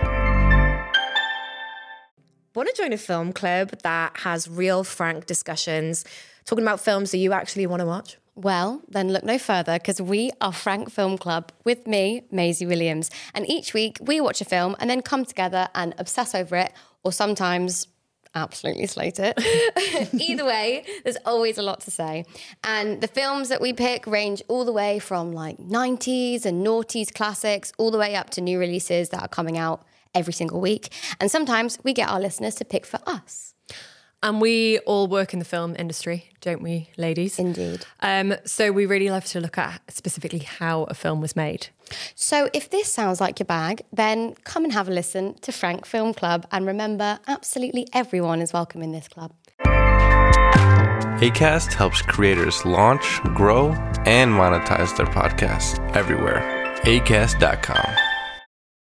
Want to join a film club that has real, frank discussions, talking about films that you actually want to watch? Well, then look no further, because we are Frank Film Club with me, Maisie Williams. And each week we watch a film and then come together and obsess over it, or sometimes absolutely slate it. Either way, there's always a lot to say. And the films that we pick range all the way from like nineties and noughties classics, all the way up to new releases that are coming out every single week. And sometimes we get our listeners to pick for us. And we all work in the film industry, don't we, ladies? Indeed. Um, so we really love to look at specifically how a film was made. So if this sounds like your bag, then come and have a listen to Frank Film Club. And remember, absolutely everyone is welcome in this club. Acast helps creators launch, grow, and monetize their podcasts everywhere. acast dot com.